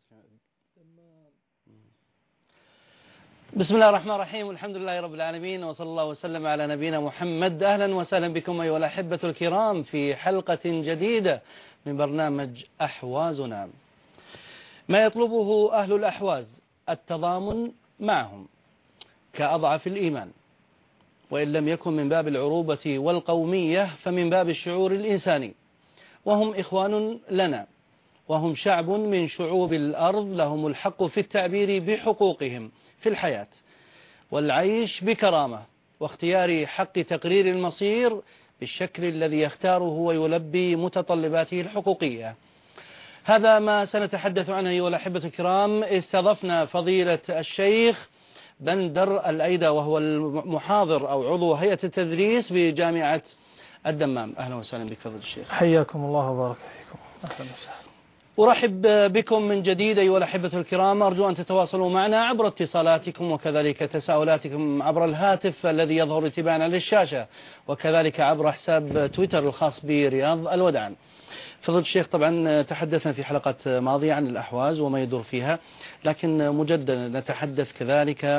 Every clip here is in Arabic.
بسم الله الرحمن الرحيم، والحمد لله رب العالمين، وصلى الله وسلم على نبينا محمد. أهلا وسهلا بكم أيها الأحبة الكرام في حلقة جديدة من برنامج أحوازنا. ما يطلبه أهل الأحواز التضامن معهم كأضعف الإيمان، وإن لم يكن من باب العروبة والقومية فمن باب الشعور الإنساني، وهم إخوان لنا، وهم شعب من شعوب الأرض، لهم الحق في التعبير بحقوقهم في الحياة والعيش بكرامة، واختيار حق تقرير المصير بالشكل الذي يختاره ويلبي متطلباته الحقوقية. هذا ما سنتحدث عنه أيها الأحبة الكرام. استضفنا فضيلة الشيخ بندر الأيدة، وهو المحاضر أو عضو هيئة التدريس بجامعة الدمام. أهلا وسهلا بك فضيلة الشيخ. حياكم الله وبارك فيكم. أهلا وسهلا. أرحب بكم من جديد أيها الأحبة الكرام. أرجو أن تتواصلوا معنا عبر اتصالاتكم، وكذلك تساؤلاتكم عبر الهاتف الذي يظهر تباعا للشاشة، وكذلك عبر حساب تويتر الخاص برياض الودعان. فضيلة الشيخ، طبعا تحدثنا في حلقة ماضية عن الأحواز وما يدور فيها، لكن مجددا نتحدث كذلك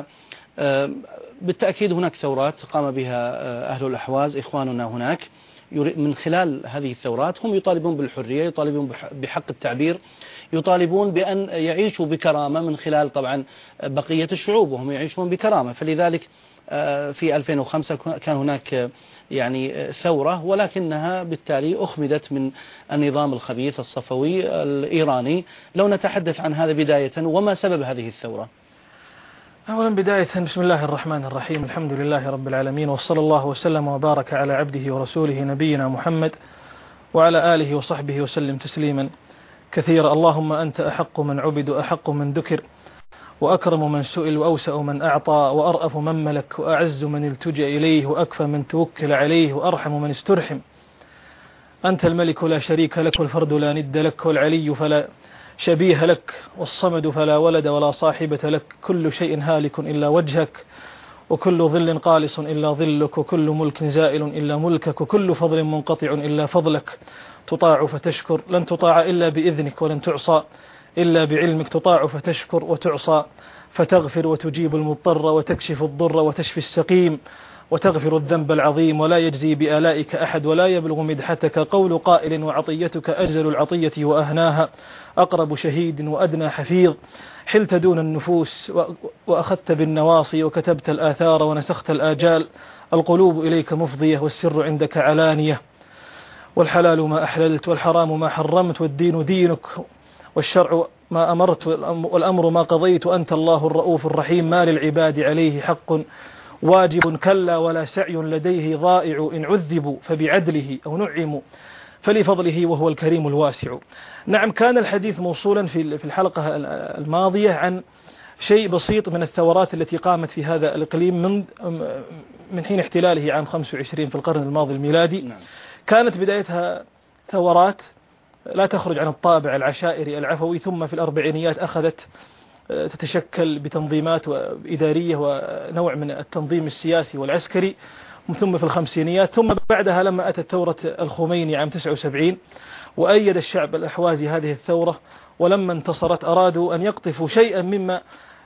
بالتأكيد هناك ثورات قام بها أهل الأحواز إخواننا هناك. من خلال هذه الثورات هم يطالبون بالحرية، يطالبون بحق التعبير، يطالبون بأن يعيشوا بكرامة من خلال طبعا بقية الشعوب وهم يعيشون بكرامة. فلذلك في 2005 كان هناك يعني ثورة، ولكنها بالتالي أخمدت من النظام الخبيث الصفوي الإيراني. لو نتحدث عن هذا بداية، وما سبب هذه الثورة؟ أولا بداية بسم الله الرحمن الرحيم، الحمد لله رب العالمين، وصلى الله وسلم وبارك على عبده ورسوله نبينا محمد وعلى آله وصحبه وسلم تسليما كثيرا. اللهم أنت أحق من عبد، وأحق من ذكر، وأكرم من سئل، وأوسع من أعطى، وأرأف من ملك، وأعز من التجأ إليه، وأكفى من توكل عليه، وأرحم من استرحم. أنت الملك لا شريك لك، والفرد لا ند لك، والعلي فلا شبيه لك، والصمد فلا ولد ولا صاحبة لك. كل شيء هالك إلا وجهك، وكل ظل قالص إلا ظلك، وكل ملك زائل إلا ملكك، وكل فضل منقطع إلا فضلك. تطاع فتشكر، لن تطاع إلا بإذنك، ولن تعصى إلا بعلمك. تطاع فتشكر، وتعصى فتغفر، وتجيب المضطر، وتكشف الضر، وتشفي السقيم، وتغفر الذنب العظيم. ولا يجزي بآلائك أحد، ولا يبلغ مدحتك قول قائل، وعطيتك أجزل العطية وأهناها، أقرب شهيد وأدنى حفيظ. حلت دون النفوس وأخذت بالنواصي، وكتبت الآثار ونسخت الآجال. القلوب إليك مفضية، والسر عندك علانية. والحلال ما أحللت، والحرام ما حرمت، والدين دينك، والشرع ما أمرت، والأمر ما قضيت. أنت الله الرؤوف الرحيم، ما للعباد عليه حق واجب، كلا ولا سعي لديه ضائع. إن عذبوا فبعدله، أو نعموا فلفضله، وهو الكريم الواسع. نعم، كان الحديث موصولا في الحلقة الماضية عن شيء بسيط من الثورات التي قامت في هذا الإقليم من حين احتلاله عام 25 في القرن الماضي الميلادي. كانت بدايتها ثورات لا تخرج عن الطابع العشائري العفوي، ثم في الأربعينيات أخذت تتشكل بتنظيمات إدارية ونوع من التنظيم السياسي والعسكري، ثم في الخمسينيات، ثم بعدها لما أتت ثورة الخميني عام 79 وأيد الشعب الأحوازي هذه الثورة، ولما انتصرت أرادوا أن يقطفوا شيئا مما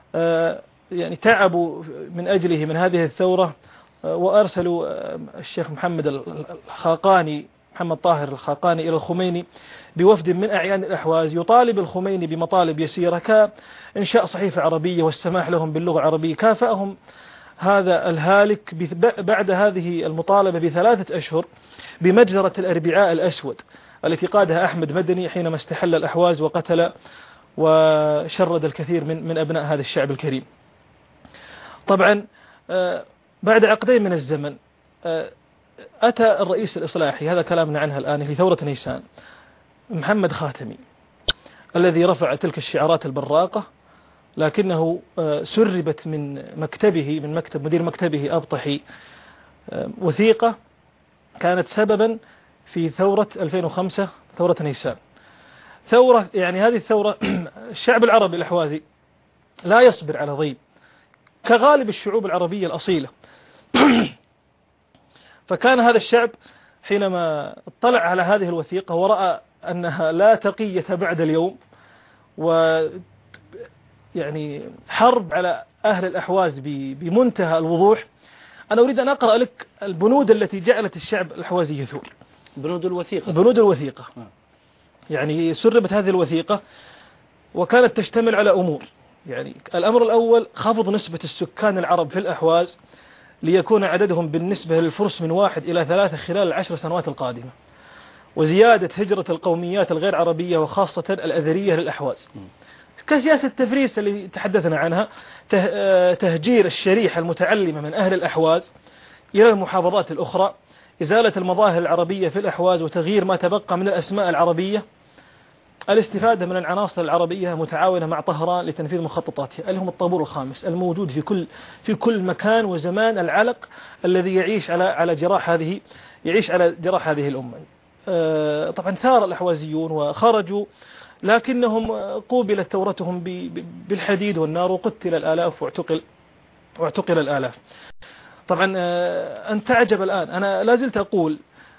يعني تعبوا من أجله من هذه الثورة، وأرسلوا الشيخ محمد الخاقاني، محمد طاهر الخاقاني، إلى الخميني بوفد من أعيان الأحواز يطالب الخميني بمطالب يسيرة كإنشاء صحيفة عربية والسماح لهم باللغة العربية. كافأهم هذا الهالك بعد هذه المطالبة ب3 أشهر بمجزرة الأربعاء الأسود التي قادها أحمد مدني حينما استحل الأحواز وقتل وشرد الكثير من أبناء هذا الشعب الكريم. طبعا بعد عقدين من الزمن أتى الرئيس الإصلاحي، هذا كلامنا عنها الآن في ثورة نيسان، محمد خاتمي، الذي رفع تلك الشعارات البراقة، لكنه سربت من مكتبه، من مكتب مدير مكتبه أبطحي، وثيقة كانت سببا في ثورة 2005، ثورة نيسان. ثورة يعني هذه الثورة الشعب العربي الأحوازي لا يصبر على ضيم كغالب الشعوب العربية الأصيلة. فكان هذا الشعب حينما اطلع على هذه الوثيقة ورأى أنها لا تقية بعد اليوم، يعني حرب على أهل الأحواز بمنتهى الوضوح. أنا أريد أن أقرأ لك البنود التي جعلت الشعب الأحوازي يثور. بنود الوثيقة. بنود الوثيقة. يعني سربت هذه الوثيقة وكانت تشتمل على أمور. يعني الأمر الأول خفض نسبة السكان العرب في الأحواز ليكون عددهم بالنسبة للفرس من 1 إلى 3 خلال ال10 سنوات القادمة، وزيادة هجرة القوميات الغير عربية وخاصة الأذرية للأحواز. كسياسة تفريس اللي تحدثنا عنها، تهجير الشريحة المتعلمة من أهل الأحواز إلى المحافظات الأخرى، إزالة المظاهر العربية في الأحواز وتغيير ما تبقى من الأسماء العربية، الاستفادة من العناصر العربية متعاونة مع طهران لتنفيذ مخططاتها، اللي هم الطابور الخامس الموجود في كل مكان وزمان، العلق الذي يعيش على جراح هذه الأمة. طبعا ثار الأحوازيون وخرجوا، لكنهم قوبلت ثورتهم بالحديد والنار، وقتل الآلاف واعتقل الآلاف. طبعا أن تعجب الآن، أنا لا زلت أقول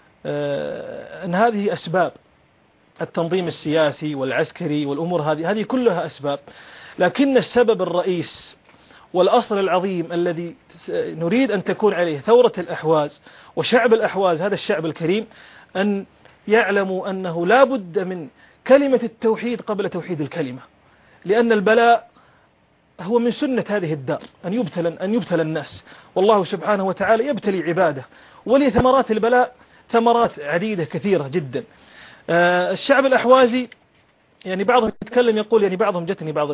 أن هذه أسباب التنظيم السياسي والعسكري والأمور هذه كلها أسباب، لكن السبب الرئيس والأصل العظيم الذي نريد أن تكون عليه ثورة الأحواز وشعب الأحواز، هذا الشعب الكريم، أن يعلموا أنه لا بد من كلمة التوحيد قبل توحيد الكلمة، لأن البلاء هو من سنة هذه الدار، أن يبتلى الناس، والله سبحانه وتعالى يبتلي عباده، ولثمرات البلاء ثمرات عديدة كثيرة جدا. الشعب الأحوازي يعني بعضهم يتكلم يقول، يعني بعضهم جتني بعض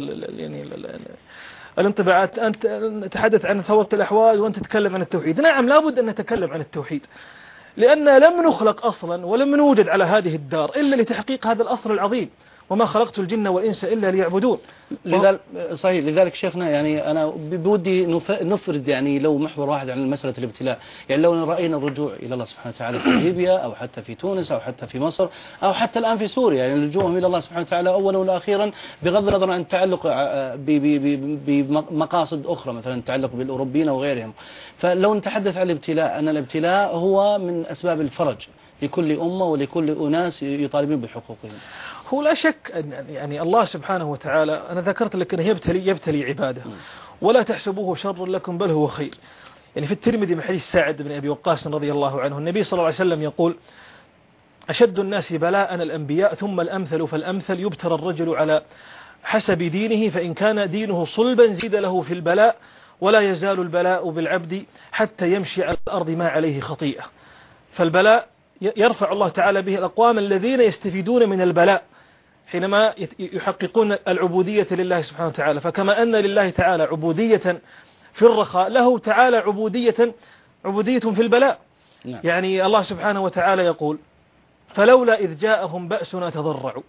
الانطباعات، أنت تحدث عن ثورة الأحواز وأنت تتكلم عن التوحيد. نعم، لابد أن نتكلم عن التوحيد، لأن لم نخلق أصلا ولم نوجد على هذه الدار إلا لتحقيق هذا الأصل العظيم، وما خلقت الجن والإنس إلا ليعبدون. صحيح. لذلك شيخنا يعني أنا بودي نفرد يعني لو محور واحد عن مسألة الابتلاء. يعني لو رأينا الرجوع إلى الله سبحانه وتعالى في ليبيا أو حتى في تونس أو حتى في مصر أو حتى الآن في سوريا، يعني لجوءهم إلى الله سبحانه وتعالى أولا وأخيرا، بغض النظر عن التعلق بمقاصد أخرى، مثلا التعلق بالأوروبيين أو غيرهم. فلو نتحدث عن الابتلاء، أن الابتلاء هو من أسباب الفرج لكل أمة ولكل أناس يطالبون بحقوقهم. هو لا شك أن يعني الله سبحانه وتعالى، أنا ذكرت لك أنه يبتلي عباده، ولا تحسبوه شر لكم بل هو خير. يعني في الترمذي من حديث سعد بن أبي وقاص رضي الله عنه، النبي صلى الله عليه وسلم يقول: أشد الناس بلاء الأنبياء ثم الأمثل فالأمثل، يبتلى الرجل على حسب دينه، فإن كان دينه صلبا زيد له في البلاء، ولا يزال البلاء بالعبد حتى يمشي على الأرض ما عليه خطيئة. فالبلاء يرفع الله تعالى به الأقوام الذين يستفيدون من البلاء حينما يحققون العبودية لله سبحانه وتعالى. فكما أن لله تعالى عبودية في الرخاء، له تعالى عبودية في البلاء. نعم. يعني الله سبحانه وتعالى يقول: فلولا إذ جاءهم بأسنا تضرعوا.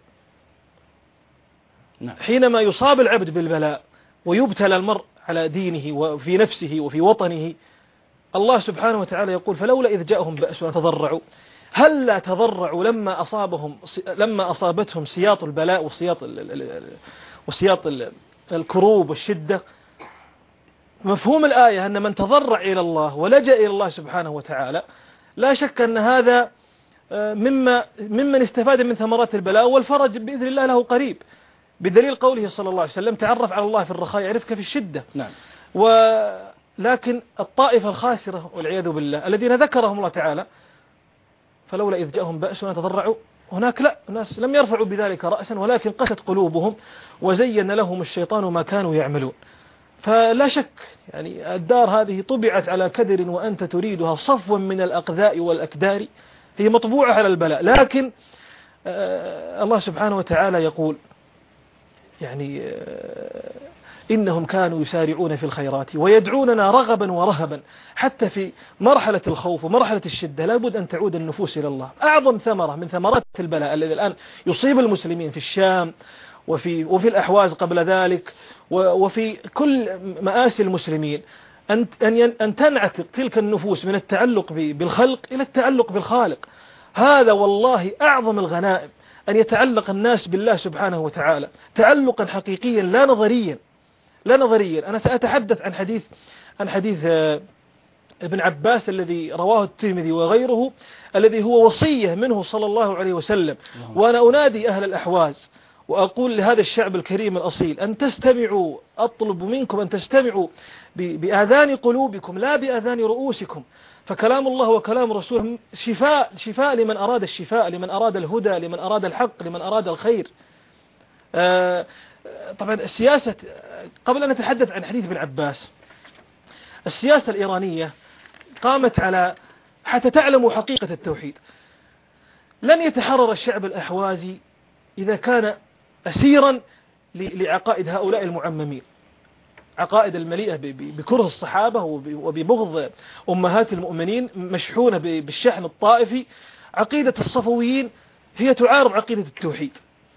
نعم. حينما يصاب العبد بالبلاء ويبتلى المرء على دينه وفي نفسه وفي وطنه، الله سبحانه وتعالى يقول: فلولا إذ جاءهم بأسنا تضرعوا. هل لا تضرعوا لما أصابتهم سياط البلاء وسياط الكروب والشدة؟ مفهوم الآية أن من تضرع إلى الله ولجأ إلى الله سبحانه وتعالى، لا شك أن هذا ممن استفاد من ثمرات البلاء، والفرج بإذن الله له قريب، بدليل قوله صلى الله عليه وسلم: تعرف على الله في الرخاء يعرفك في الشدة. نعم. لكن الطائفة الخاسرة والعياذ بالله الذين ذكرهم الله تعالى: فلولا إذ جاءهم بأسنا تضرعوا، هناك لا، الناس لم يرفعوا بذلك رأسا، ولكن قست قلوبهم وزين لهم الشيطان ما كانوا يعملون. فلا شك يعني الدار هذه طبعت على كدر وأنت تريدها صفوا من الأقذاء والأكدار، هي مطبوعة على البلاء. لكن الله سبحانه وتعالى يقول يعني إنهم كانوا يسارعون في الخيرات ويدعوننا رغبا ورهبا. حتى في مرحلة الخوف ومرحلة الشدة لابد أن تعود النفوس إلى الله. أعظم ثمرة من ثمرات البلاء الذي الآن يصيب المسلمين في الشام وفي الأحواز قبل ذلك وفي كل مآسي المسلمين أن تنعتق تلك النفوس من التعلق بالخلق إلى التعلق بالخالق. هذا والله أعظم الغنائم، أن يتعلق الناس بالله سبحانه وتعالى تعلقا حقيقيا لا نظريا. أنا سأتحدث عن حديث ابن عباس الذي رواه الترمذي وغيره، الذي هو وصية منه صلى الله عليه وسلم. وأنا أنادي أهل الأحواز وأقول لهذا الشعب الكريم الأصيل أن تستمعوا، أطلب منكم أن تستمعوا بآذان قلوبكم لا بآذان رؤوسكم، فكلام الله وكلام رسوله شفاء لمن أراد الشفاء، لمن أراد الهدى، لمن أراد الحق، لمن أراد الخير. طبعا السياسة، قبل أن نتحدث عن حديث ابن عباس، السياسة الإيرانية قامت على، حتى تعلموا حقيقة التوحيد، لن يتحرر الشعب الأحوازي إذا كان أسيرا لعقائد هؤلاء المعممين، عقائد المليئة بكره الصحابة وببغض أمهات المؤمنين، مشحونة بالشحن الطائفي. عقيدة الصفويين هي تعارض عقيدة التوحيد،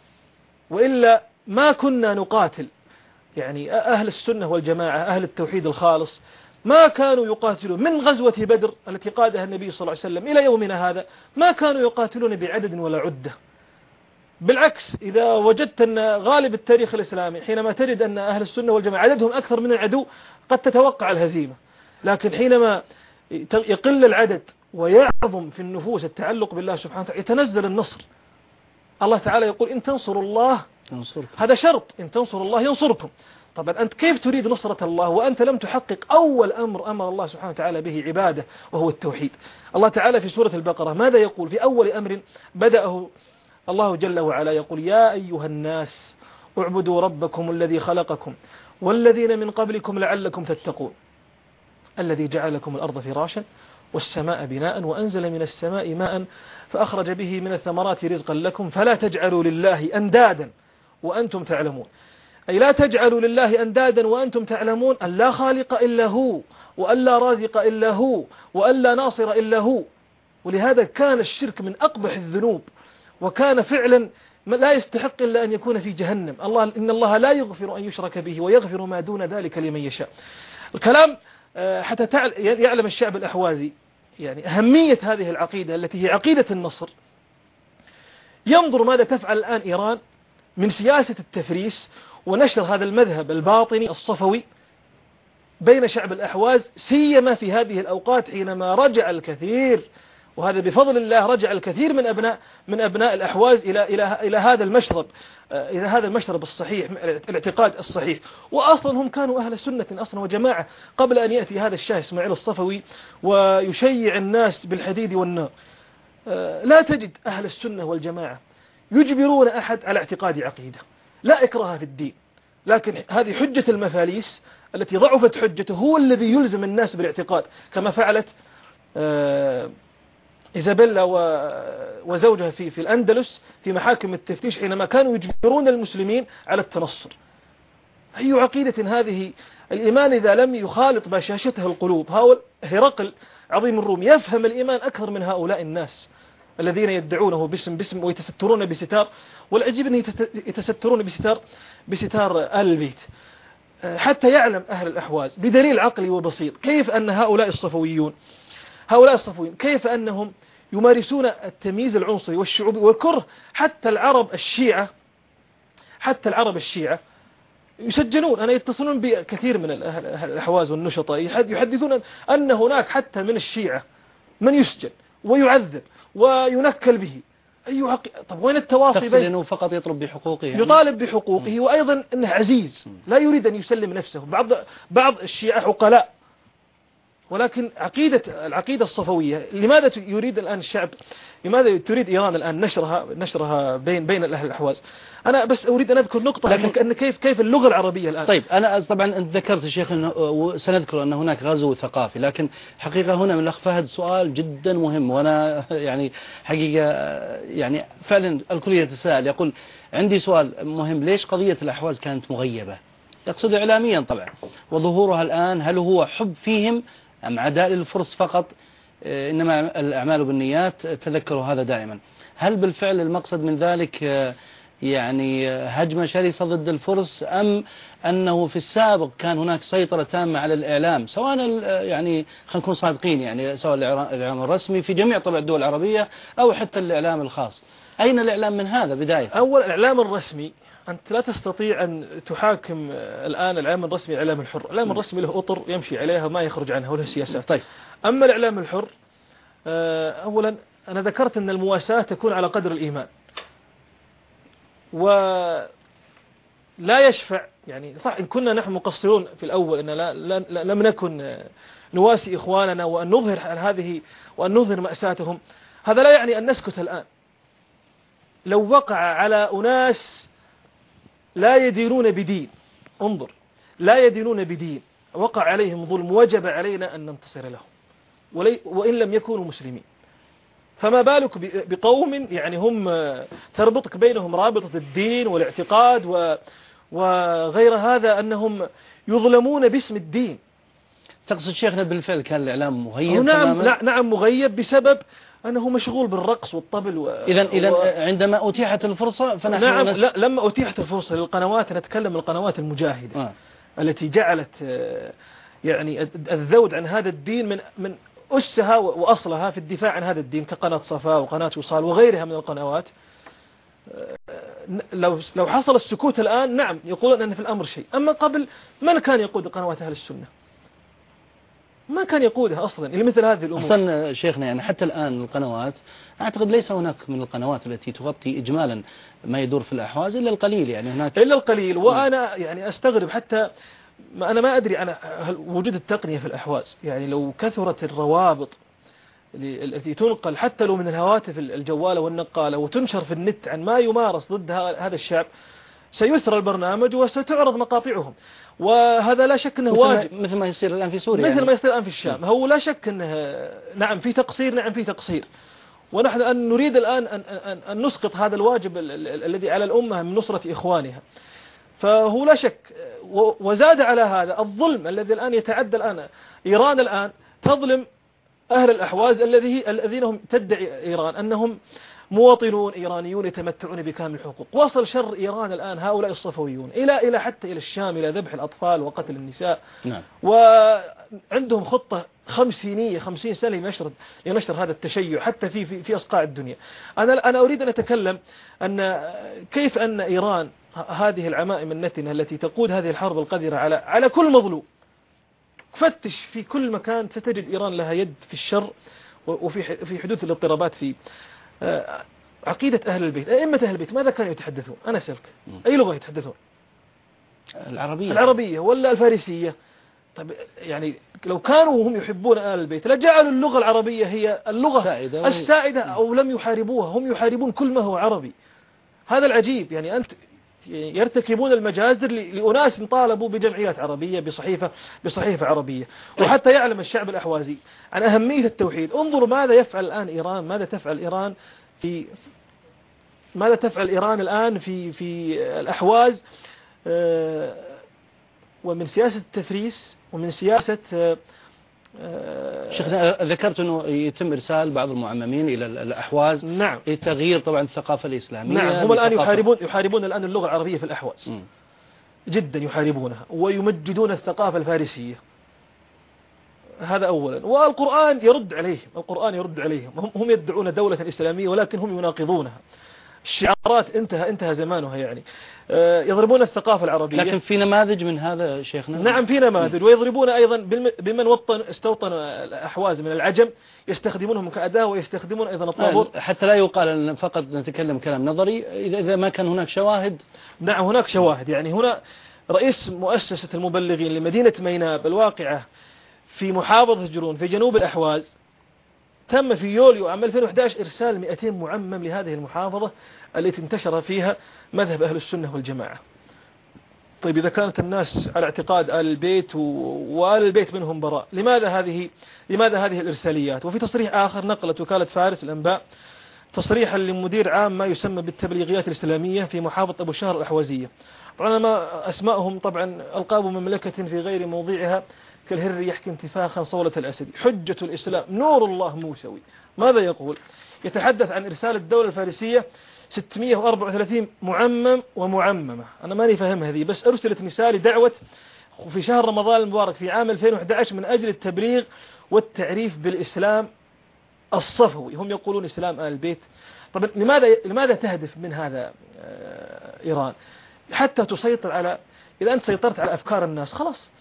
وإلا ما كنا نقاتل. يعني أهل السنة والجماعة، أهل التوحيد الخالص، ما كانوا يقاتلون من غزوة بدر التي قادها النبي صلى الله عليه وسلم إلى يومنا هذا، ما كانوا يقاتلون بعدد ولا عدة. بالعكس، إذا وجدت أن غالب التاريخ الإسلامي حينما تجد أن أهل السنة والجماعة عددهم أكثر من العدو قد تتوقع الهزيمة، لكن حينما يقل العدد ويعظم في النفوس التعلق بالله سبحانه وتعالى يتنزل النصر. الله تعالى يقول إن تنصروا الله ينصركم، هذا شرط، إن تنصروا الله ينصركم. طبعا أنت كيف تريد نصرة الله وأنت لم تحقق أول أمر الله سبحانه وتعالى به عبادة، وهو التوحيد؟ الله تعالى في سورة البقرة ماذا يقول في أول أمر بدأه الله جل وعلا؟ يقول يا أيها الناس اعبدوا ربكم الذي خلقكم والذين من قبلكم لعلكم تتقون الذي جعل لكم الأرض فراشا والسماء بناء وأنزل من السماء ماء فأخرج به من الثمرات رزقا لكم فلا تجعلوا لله أندادا وأنتم تعلمون. أي لا تجعلوا لله أندادا وأنتم تعلمون أن لا خالق إلا هو، وأن لا رازق إلا هو، وأن لا ناصر إلا هو. ولهذا كان الشرك من أقبح الذنوب، وكان فعلا لا يستحق إلا أن يكون في جهنم. إن الله لا يغفر أن يشرك به ويغفر ما دون ذلك لمن يشاء. الكلام حتى يعلم الشعب الأحوازي يعني أهمية هذه العقيدة التي هي عقيدة النصر. ينظر ماذا تفعل الآن إيران من سياسة التفريس ونشر هذا المذهب الباطني الصفوي بين شعب الأحواز، سيما في هذه الأوقات حينما رجع الكثير، وهذا بفضل الله، رجع الكثير من أبناء الأحواز إلى هذا المشرب، إلى هذا المشرب الصحيح، الاعتقاد الصحيح. وأصلا هم كانوا أهل سنة أصلا وجماعة قبل أن يأتي هذا الشاه إسماعيل الصفوي ويشيع الناس بالحديد والنار. لا تجد أهل السنة والجماعة يجبرون أحد على اعتقاد عقيدة، لا إكراه في الدين، لكن هذه حجة المفاليس التي ضعفت حجته هو الذي يلزم الناس بالاعتقاد، كما فعلت إيزابيلا وزوجها في الأندلس في محاكم التفتيش حينما كانوا يجبرون المسلمين على التنصر. أي عقيدة هذه؟ الإيمان إذا لم يخالط بشاشته القلوب، هرقل عظيم الروم يفهم الإيمان أكثر من هؤلاء الناس الذين يدعونه باسم ويتسترون بستار، والعجيب أن يتسترون بستار آل البيت. حتى يعلم أهل الأحواز بدليل عقلي وبسيط كيف أن هؤلاء الصفويين كيف أنهم يمارسون التمييز العنصري والشعوبي والكره. حتى العرب الشيعة يسجنون. أنا يتصلون بكثير من الأحواز والنشطاء يحدثون أن هناك حتى من الشيعة من يسجن ويعذب وينكل به. طب وين التواصي بين أنه فقط يطلب بحقوقه، يعني يطالب بحقوقه، وأيضا أنه عزيز لا يريد أن يسلم نفسه. بعض الشيعة عقلاء، ولكن العقيدة الصفوية لماذا يريد الآن الشعب، لماذا تريد إيران الآن نشرها بين أهل الأحواز؟ أنا بس أريد أن أذكر نقطة، أن كيف اللغة العربية الآن. طيب أنا طبعا أنت ذكرت الشيخ وسنذكر أن هناك غزو ثقافي، لكن حقيقة هنا من الأخ فهد سؤال جدا مهم، وأنا يعني حقيقة يعني فعلا الكل يتساءل، يقول عندي سؤال مهم، ليش قضية الأحواز كانت مغيبة؟ يقصد إعلاميا طبعا، وظهورها الآن هل هو حب فيهم أم عداء للفرس فقط؟ إنما الأعمال بالنيات، تذكروا هذا دائما. هل بالفعل المقصد من ذلك يعني هجمة شرسة ضد الفرس، أم أنه في السابق كان هناك سيطرة تامة على الإعلام، سواء يعني خلينا نكون صادقين، يعني سواء الإعلام الرسمي في جميع طبعا الدول العربية أو حتى الإعلام الخاص؟ أين الإعلام من هذا بداية؟ أول الإعلام الرسمي، أنت لا تستطيع أن تحاكم الآن الإعلام الرسمي الإعلام الحر. الإعلام الرسمي له أطر يمشي عليها وما يخرج عنها وله سياسات. طيب. أما الإعلام الحر، أولا أنا ذكرت أن المواساة تكون على قدر الإيمان. ولا يشفع. يعني صح إن كنا نحن مقصرون في الأول أن لم نكن نواسي إخواننا وأن نظهر هذه وأن نظهر مأساتهم، هذا لا يعني أن نسكت الآن. لو وقع على أناس لا يدينون بدين، انظر، لا يدينون بدين، وقع عليهم ظلم، وجب علينا أن ننتصر لهم وإن لم يكونوا مسلمين. فما بالك بقوم يعني هم تربطك بينهم رابطة الدين والاعتقاد وغير هذا، أنهم يظلمون باسم الدين. تقصد شيخنا بالفعل كان الإعلام مغيب نعم تماما؟ نعم مغيب بسبب أنه مشغول بالرقص والطبل إذا عندما أتيحت الفرصة فنحن نعم لا، لما أتيحت الفرصة للقنوات، نتكلم القنوات المجاهدة التي جعلت يعني الذود عن هذا الدين من أسها وأصلها في الدفاع عن هذا الدين، كقناة صفا وقناة وصال وغيرها من القنوات. لو حصل السكوت الآن، نعم يقولون أن في الأمر شيء. أما قبل من كان يقود قنوات أهل السنة؟ ما كان يقودها أصلا لمثل هذه الأمور. أصلا شيخنا يعني حتى الآن القنوات أعتقد ليس هناك من القنوات التي تغطي إجمالا ما يدور في الأحواز إلا القليل، يعني هناك إلا القليل. وأنا يعني أستغرب حتى أنا ما أدري عن وجود التقنية في الأحواز. يعني لو كثرت الروابط التي تنقل حتى لو من الهواتف الجوالة والنقالة وتنشر في النت عن ما يمارس ضد هذا الشعب، سيثرى البرنامج وستعرض مقاطعهم، وهذا لا شك أنه واجب، مثل ما يصير الآن في سوريا، مثل يعني ما يصير الآن في الشام. هو لا شك أنه نعم في تقصير، نعم في تقصير، ونحن أن نريد الآن أن نسقط هذا الواجب الذي على الأمة من نصرة إخوانها. فهو لا شك، وزاد على هذا الظلم الذي الآن يتعدى. الآن إيران الآن تظلم أهل الأحواز الذين هم تدعي إيران أنهم مواطنون إيرانيون يتمتعون بكامل الحقوق. وصل شر إيران الآن هؤلاء الصفويون إلى حتى إلى الشام، إلى ذبح الأطفال وقتل النساء. نعم. وعندهم خطة 50 سنة لنشر هذا التشيع حتى في أصقاع الدنيا. أنا أريد أن أتكلم أن كيف أن إيران هذه العمائم النتنة التي تقود هذه الحرب القذرة على كل مظلوم، فتش في كل مكان ستجد إيران لها يد في الشر وفي حدوث الاضطرابات في عقيدة أهل البيت. أئمة أهل البيت ماذا كانوا يتحدثون؟ أنا أسألك، أي لغة يتحدثون؟ العربية ولا الفارسية؟ طيب يعني لو كانوا هم يحبون أهل البيت لجعلوا اللغة العربية هي اللغة السائدة أو لم يحاربوها. هم يحاربون كل ما هو عربي. هذا العجيب. يعني أنت يرتكبون المجازر لأناس طالبوا بجمعيات عربية بصحيفة عربية. وحتى يعلم الشعب الأحوازي عن أهمية التوحيد. انظروا ماذا يفعل الآن إيران، ماذا تفعل إيران الآن في الأحواز، ومن سياسة التفريس ومن سياسة شيخنا ذكرت أنه يتم إرسال بعض المعممين إلى الأحواز. نعم. لتغيير طبعا الثقافة الإسلامية. نعم. هم الآن يحاربون الآن اللغة العربية في الأحواز. جدا يحاربونها ويمجدون الثقافة الفارسية. هذا أولا. والقرآن يرد عليهم. هم يدعون دولة إسلامية ولكن هم يناقضونها. الشعارات انتهى زمانها. يعني يضربون الثقافة العربية. لكن في نماذج من هذا شيخنا؟ نعم في نماذج. ويضربون أيضا بمن استوطن الأحواز من العجم، يستخدمونهم كأداة ويستخدمون أيضا الطابور. حتى لا يقال أن فقط نتكلم كلام نظري إذا ما كان هناك شواهد. نعم هناك شواهد. يعني هنا رئيس مؤسسة المبلغين لمدينة ميناب الواقعة في محافظة جرون في جنوب الأحواز، تم في يوليو عام 2011 إرسال 200 معمم لهذه المحافظة التي انتشر فيها مذهب أهل السنة والجماعة. طيب إذا كانت الناس على اعتقاد آل البيت وآل البيت منهم براء، لماذا هذه الإرساليات؟ وفي تصريح آخر نقلت وكالة فارس الأنباء تصريحا لمدير عام ما يسمى بالتبليغيات الإسلامية في محافظة أبو شهر الأحوازية. طبعا ما أسماءهم طبعا ألقاب مملكة في غير موضعها كالهر يحكي انتفاخا صولة الأسد. حجة الإسلام نور الله موسوي. ماذا يقول؟ يتحدث عن إرسال الدولة الفارسية 634 معمم ومعممة. أنا ماني فهم هذه، بس أرسلت رسالة دعوة في شهر رمضان المبارك في عام 2011 من أجل التبليغ والتعريف بالإسلام الصفوي. هم يقولون إسلام آل البيت. طب لماذا تهدف من هذا إيران؟ حتى تسيطر على، إذا أنت سيطرت على أفكار الناس خلاص،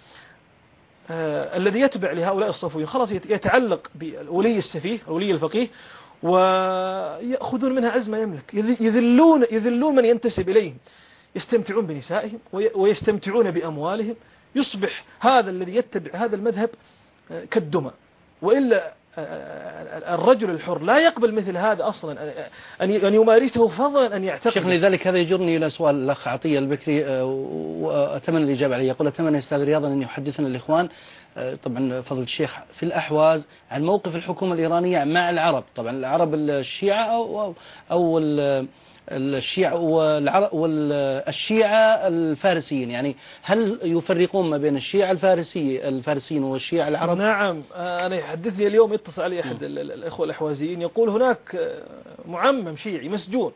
الذي يتبع لهؤلاء الصفويين خلاص يتعلق بالولي السفيه الولي الفقيه ويأخذون منها عز ما يملك، يذلون من ينتسب إليهم، يستمتعون بنسائهم ويستمتعون بأموالهم. يصبح هذا الذي يتبع هذا المذهب كالدمى. وإلا الرجل الحر لا يقبل مثل هذا أصلا أن يمارسه، فضلا أن يعتقد. شيخ لذلك هذا يجرني إلى سؤال الأخ عطية البكري، وأتمنى الإجابة عليه. يقول: أتمنى أستاذ رياض أن يحدثنا الإخوان، طبعا فضل الشيخ، في الأحواز عن موقف الحكومة الإيرانية مع العرب، طبعا العرب الشيعة أو الشيعة والشيعة الفارسيين، يعني هل يفرقون ما بين الشيعة الفارسيين والشيعة العرب؟ نعم. أنا يحدثني اليوم، يتصل علي أحد الإخوة الأحوازيين يقول هناك معمم شيعي مسجون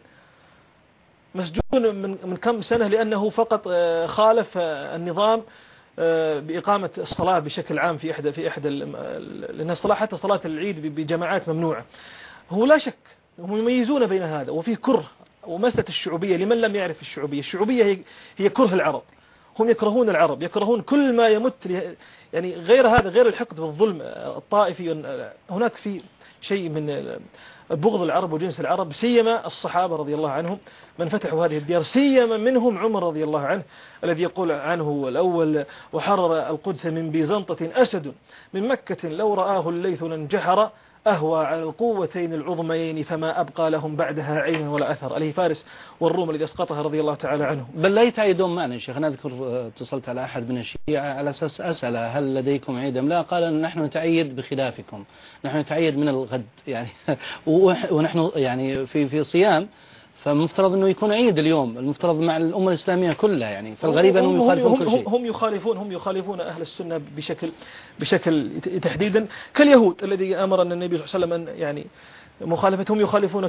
من كم سنة لأنه فقط خالف النظام بإقامة الصلاة بشكل عام في إحدى لأن الصلاة حتى صلاة العيد بجماعات ممنوعة. هو لا شك هم يميزون بين هذا وفيه كره ومسألة الشعوبية. لمن لم يعرف الشعوبية هي كره العرب. هم يكرهون العرب، يكرهون كل ما يمت يعني غير هذا، غير الحقد والظلم الطائفي. هناك في شيء من بغض العرب وجنس العرب، سيما الصحابة رضي الله عنهم من فتحوا هذه الديار، سيما منهم عمر رضي الله عنه الذي يقول عنه الأول: وحرر القدس من بيزنطة أسد من مكة لو رآه الليث لانجحر أهوى على القوتين العظميين فما أبقى لهم بعدها عين ولا أثر. عليه فارس والروم الذي أسقطها رضي الله تعالى عنه. بل لا يتعيدون معنا. شيخ أنا أذكر اتصلت على أحد من الشيعة على أساس أسأله: هل لديكم عيد أم لا؟ قال: نحن نتعيد بخلافكم، نحن نتعيد من الغد يعني ونحن يعني في صيام، فمفترض أنه يكون عيد اليوم، المفترض مع الأمة الإسلامية كلها يعني. فالغريب أنهم يخالفون كل شيء. هم يخالفون أهل السنة بشكل تحديدا كاليهود الذي أمر النبي صلى الله عليه وسلم يعني مخالفتهم. يخالفون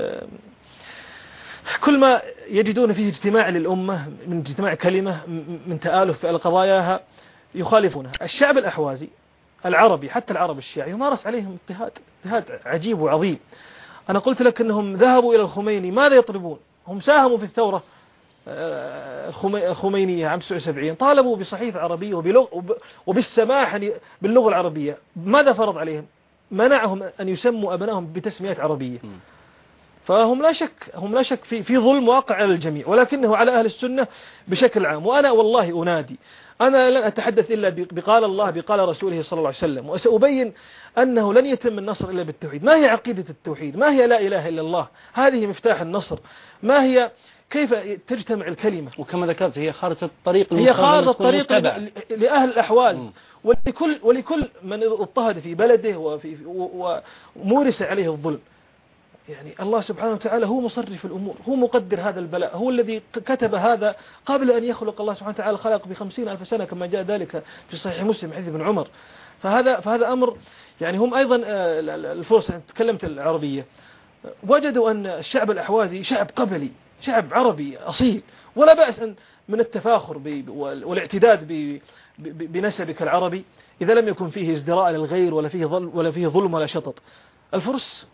كل ما يجدون فيه اجتماع للأمة، من اجتماع كلمة، من تآلف في قضاياها يخالفونها. الشعب الأحوازي العربي، حتى العرب الشيعي، يمارس عليهم اضطهاد عجيب وعظيم. أنا قلت لك أنهم ذهبوا إلى الخميني، ماذا يطلبون؟ هم ساهموا في الثورة الخمينية عام 79، طالبوا بصحيفة عربية وبالسماح باللغة العربية. ماذا فرض عليهم؟ منعهم أن يسموا أبنائهم بتسميات عربية. فهم لا شك في ظلم واقع على الجميع، ولكنه على أهل السنة بشكل عام. وأنا والله أنادي، أنا لن أتحدث إلا بقال الله بقال رسوله صلى الله عليه وسلم، وسأبين أنه لن يتم النصر إلا بالتوحيد. ما هي عقيدة التوحيد؟ ما هي لا إله إلا الله؟ هذه مفتاح النصر. ما هي كيف تجتمع الكلمة؟ وكما ذكرت هي خارطة الطريق، هي خارطة الطريق لأهل الأحواز ولكل من اضطهد في بلده ومورس عليه الظلم. يعني الله سبحانه وتعالى هو مصرف الأمور، هو مقدر هذا البلاء، هو الذي كتب هذا قبل أن يخلق. الله سبحانه وتعالى خلق ب50,000 سنة كما جاء ذلك في صحيح مسلم حديث ابن عمر. فهذا أمر يعني. هم أيضا الفرس، تكلمت العربية، وجدوا أن الشعب الأحوازي شعب قبلي، شعب عربي أصيل، ولا بأس من التفاخر والاعتداد بنسبك العربي إذا لم يكن فيه ازدراء للغير ولا فيه ظلم ولا شطط. الفرس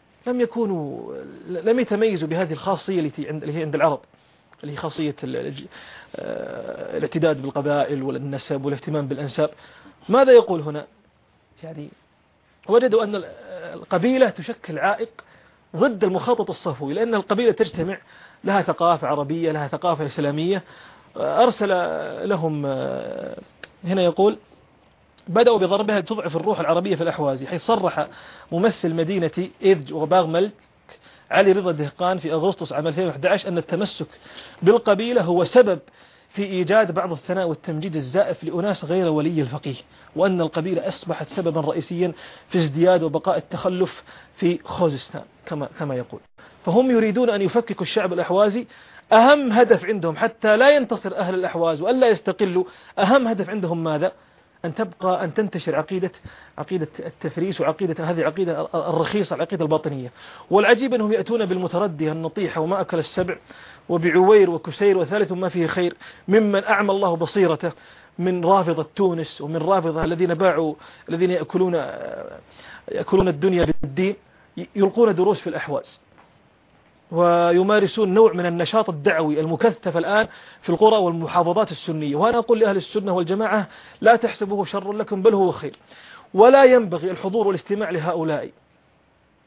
لم يتميزوا بهذه الخاصية اللي هي عند العرب، اللي هي خاصية الاعتداد بالقبائل والنسب والاهتمام بالأنساب. ماذا يقول هنا؟ يعني وجدوا أن القبيلة تشكل عائق ضد المخطط الصفوي، لأن القبيلة تجتمع، لها ثقافة عربية، لها ثقافة إسلامية. أرسل لهم هنا يقول: بدأوا بضربها تضعف الروح العربية في الأحوازي، حيث صرح ممثل مدينة إذج وباغ ملك علي رضا الدهقان في أغسطس عام 2011 أن التمسك بالقبيلة هو سبب في إيجاد بعض الثناء والتمجيد الزائف لأناس غير ولي الفقيه، وأن القبيلة أصبحت سببا رئيسيا في ازدياد وبقاء التخلف في خوزستان كما يقول. فهم يريدون أن يفككوا الشعب الأحوازي. أهم هدف عندهم حتى لا ينتصر أهل الأحواز وألا يستقلوا، أهم هدف عندهم ماذا؟ أن تنتشر عقيدة التفريس، وعقيدة هذه العقيدة الرخيصة، العقيدة الباطنية. والعجيب أنهم يأتون بالمتردية النطيحة وما أكل السبع وبعوير وكسير وثالث ما فيه خير، ممن أعمى الله بصيرته من رافضة تونس ومن رافضة الذين يأكلون الدنيا بالدين، يلقون دروس في الأحواز ويمارسون نوع من النشاط الدعوي المكثف الآن في القرى والمحافظات السنية. وأنا أقول لأهل السنة والجماعة: لا تحسبوه شر لكم بل هو خير، ولا ينبغي الحضور والاستماع لهؤلاء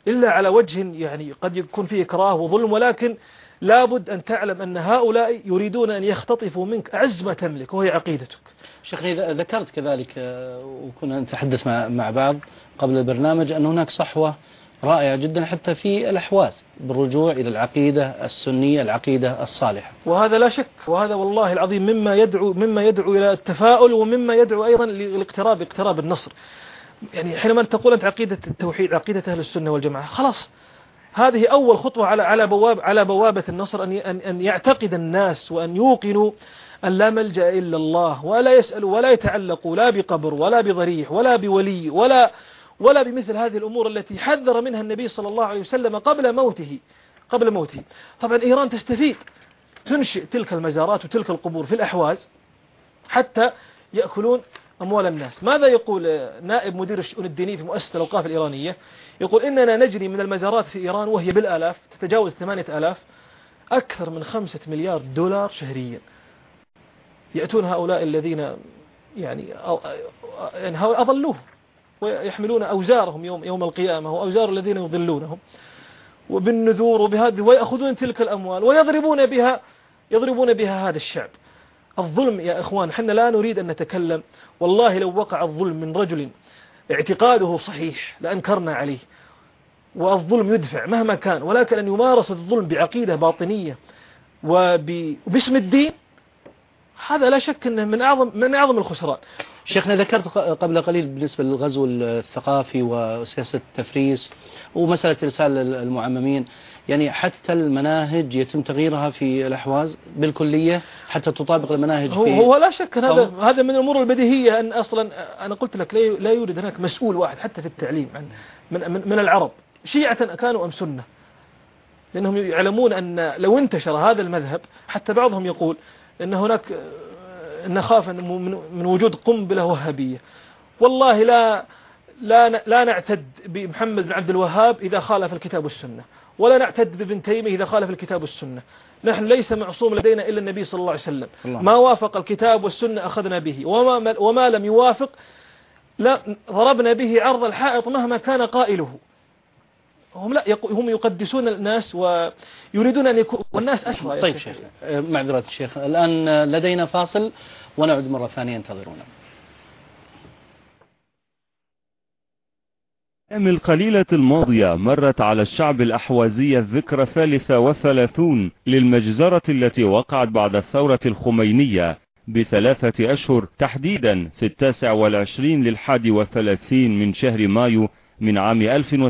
إلا على وجه يعني قد يكون فيه إكراه وظلم، ولكن لابد أن تعلم أن هؤلاء يريدون أن يختطفوا منك أعز ما تملك وهي عقيدتك. شيخنا ذكرت كذلك وكنا نتحدث مع بعض قبل البرنامج أن هناك صحوة رائعة جدا حتى في الأحواز بالرجوع إلى العقيدة السنية، العقيدة الصالحة، وهذا لا شك، وهذا والله العظيم مما يدعو إلى التفاؤل، ومما يدعو أيضا لاقتراب النصر. يعني حينما تقول أنت عقيدة التوحيد، عقيدة أهل السنة والجماعة، خلاص هذه أول خطوة على بوابة النصر، أن يعتقد الناس وأن يوقنوا أن لا ملجأ إلا الله، ولا يسألوا ولا يتعلقوا لا بقبر ولا بضريح ولا بولي ولا بمثل هذه الأمور التي حذر منها النبي صلى الله عليه وسلم قبل موته. طبعا إيران تستفيد، تنشئ تلك المزارات وتلك القبور في الأحواز حتى يأكلون أموال الناس. ماذا يقول نائب مدير الشؤون الدينية في مؤسسة الأوقاف الإيرانية؟ يقول إننا نجري من المزارات في إيران وهي بالآلاف، تتجاوز 8000، أكثر من 5 مليار دولار شهريا. يأتون هؤلاء الذين يعني أضلوه ويحملون أوزارهم يوم القيامة، وأوزار الذين يضلونهم، وبالنذور وبهذه، ويأخذون تلك الأموال ويضربون بها هذا الشعب. الظلم يا إخوان، حنا لا نريد أن نتكلم، والله لو وقع الظلم من رجل اعتقاده صحيح لأنكرنا عليه، والظلم يدفع مهما كان، ولكن أن يمارس الظلم بعقيدة باطنية وباسم الدين، هذا لا شك أنه من أعظم الخسران. شيخنا ذكرت قبل قليل بالنسبة للغزو الثقافي وسياسة التفريس ومسألة إرسال المعممين، يعني حتى المناهج يتم تغييرها في الأحواز بالكلية حتى تطابق المناهج هو لا شك هذا من الأمور البديهية، أن أصلا أنا قلت لك لا يوجد هناك مسؤول واحد حتى في التعليم من العرب، شيعة كانوا أم سنة، لأنهم يعلمون أن لو انتشر هذا المذهب، حتى بعضهم يقول أن هناك نخاف من وجود قنبلة وهابية. والله لا نعتد بمحمد بن عبد الوهاب إذا خالف الكتاب والسنة، ولا نعتد بابن تيمية إذا خالف الكتاب والسنة. نحن ليس معصوم لدينا إلا النبي صلى الله عليه وسلم، ما وافق الكتاب والسنة أخذنا به، وما لم يوافق لا ضربنا به عرض الحائط مهما كان قائله. هم يقدسون الناس ويريدون أن يكون والناس أشرى. طيب شيخ، معذرة الشيخ، الآن لدينا فاصل ونعود مرة ثانية، انتظرونا. القليلة الماضية مرت على الشعب الأحوازي الذكرى 33 للمجزرة التي وقعت بعد الثورة الخمينية ب3 أشهر، تحديدا في 29 لل31 من شهر مايو من عام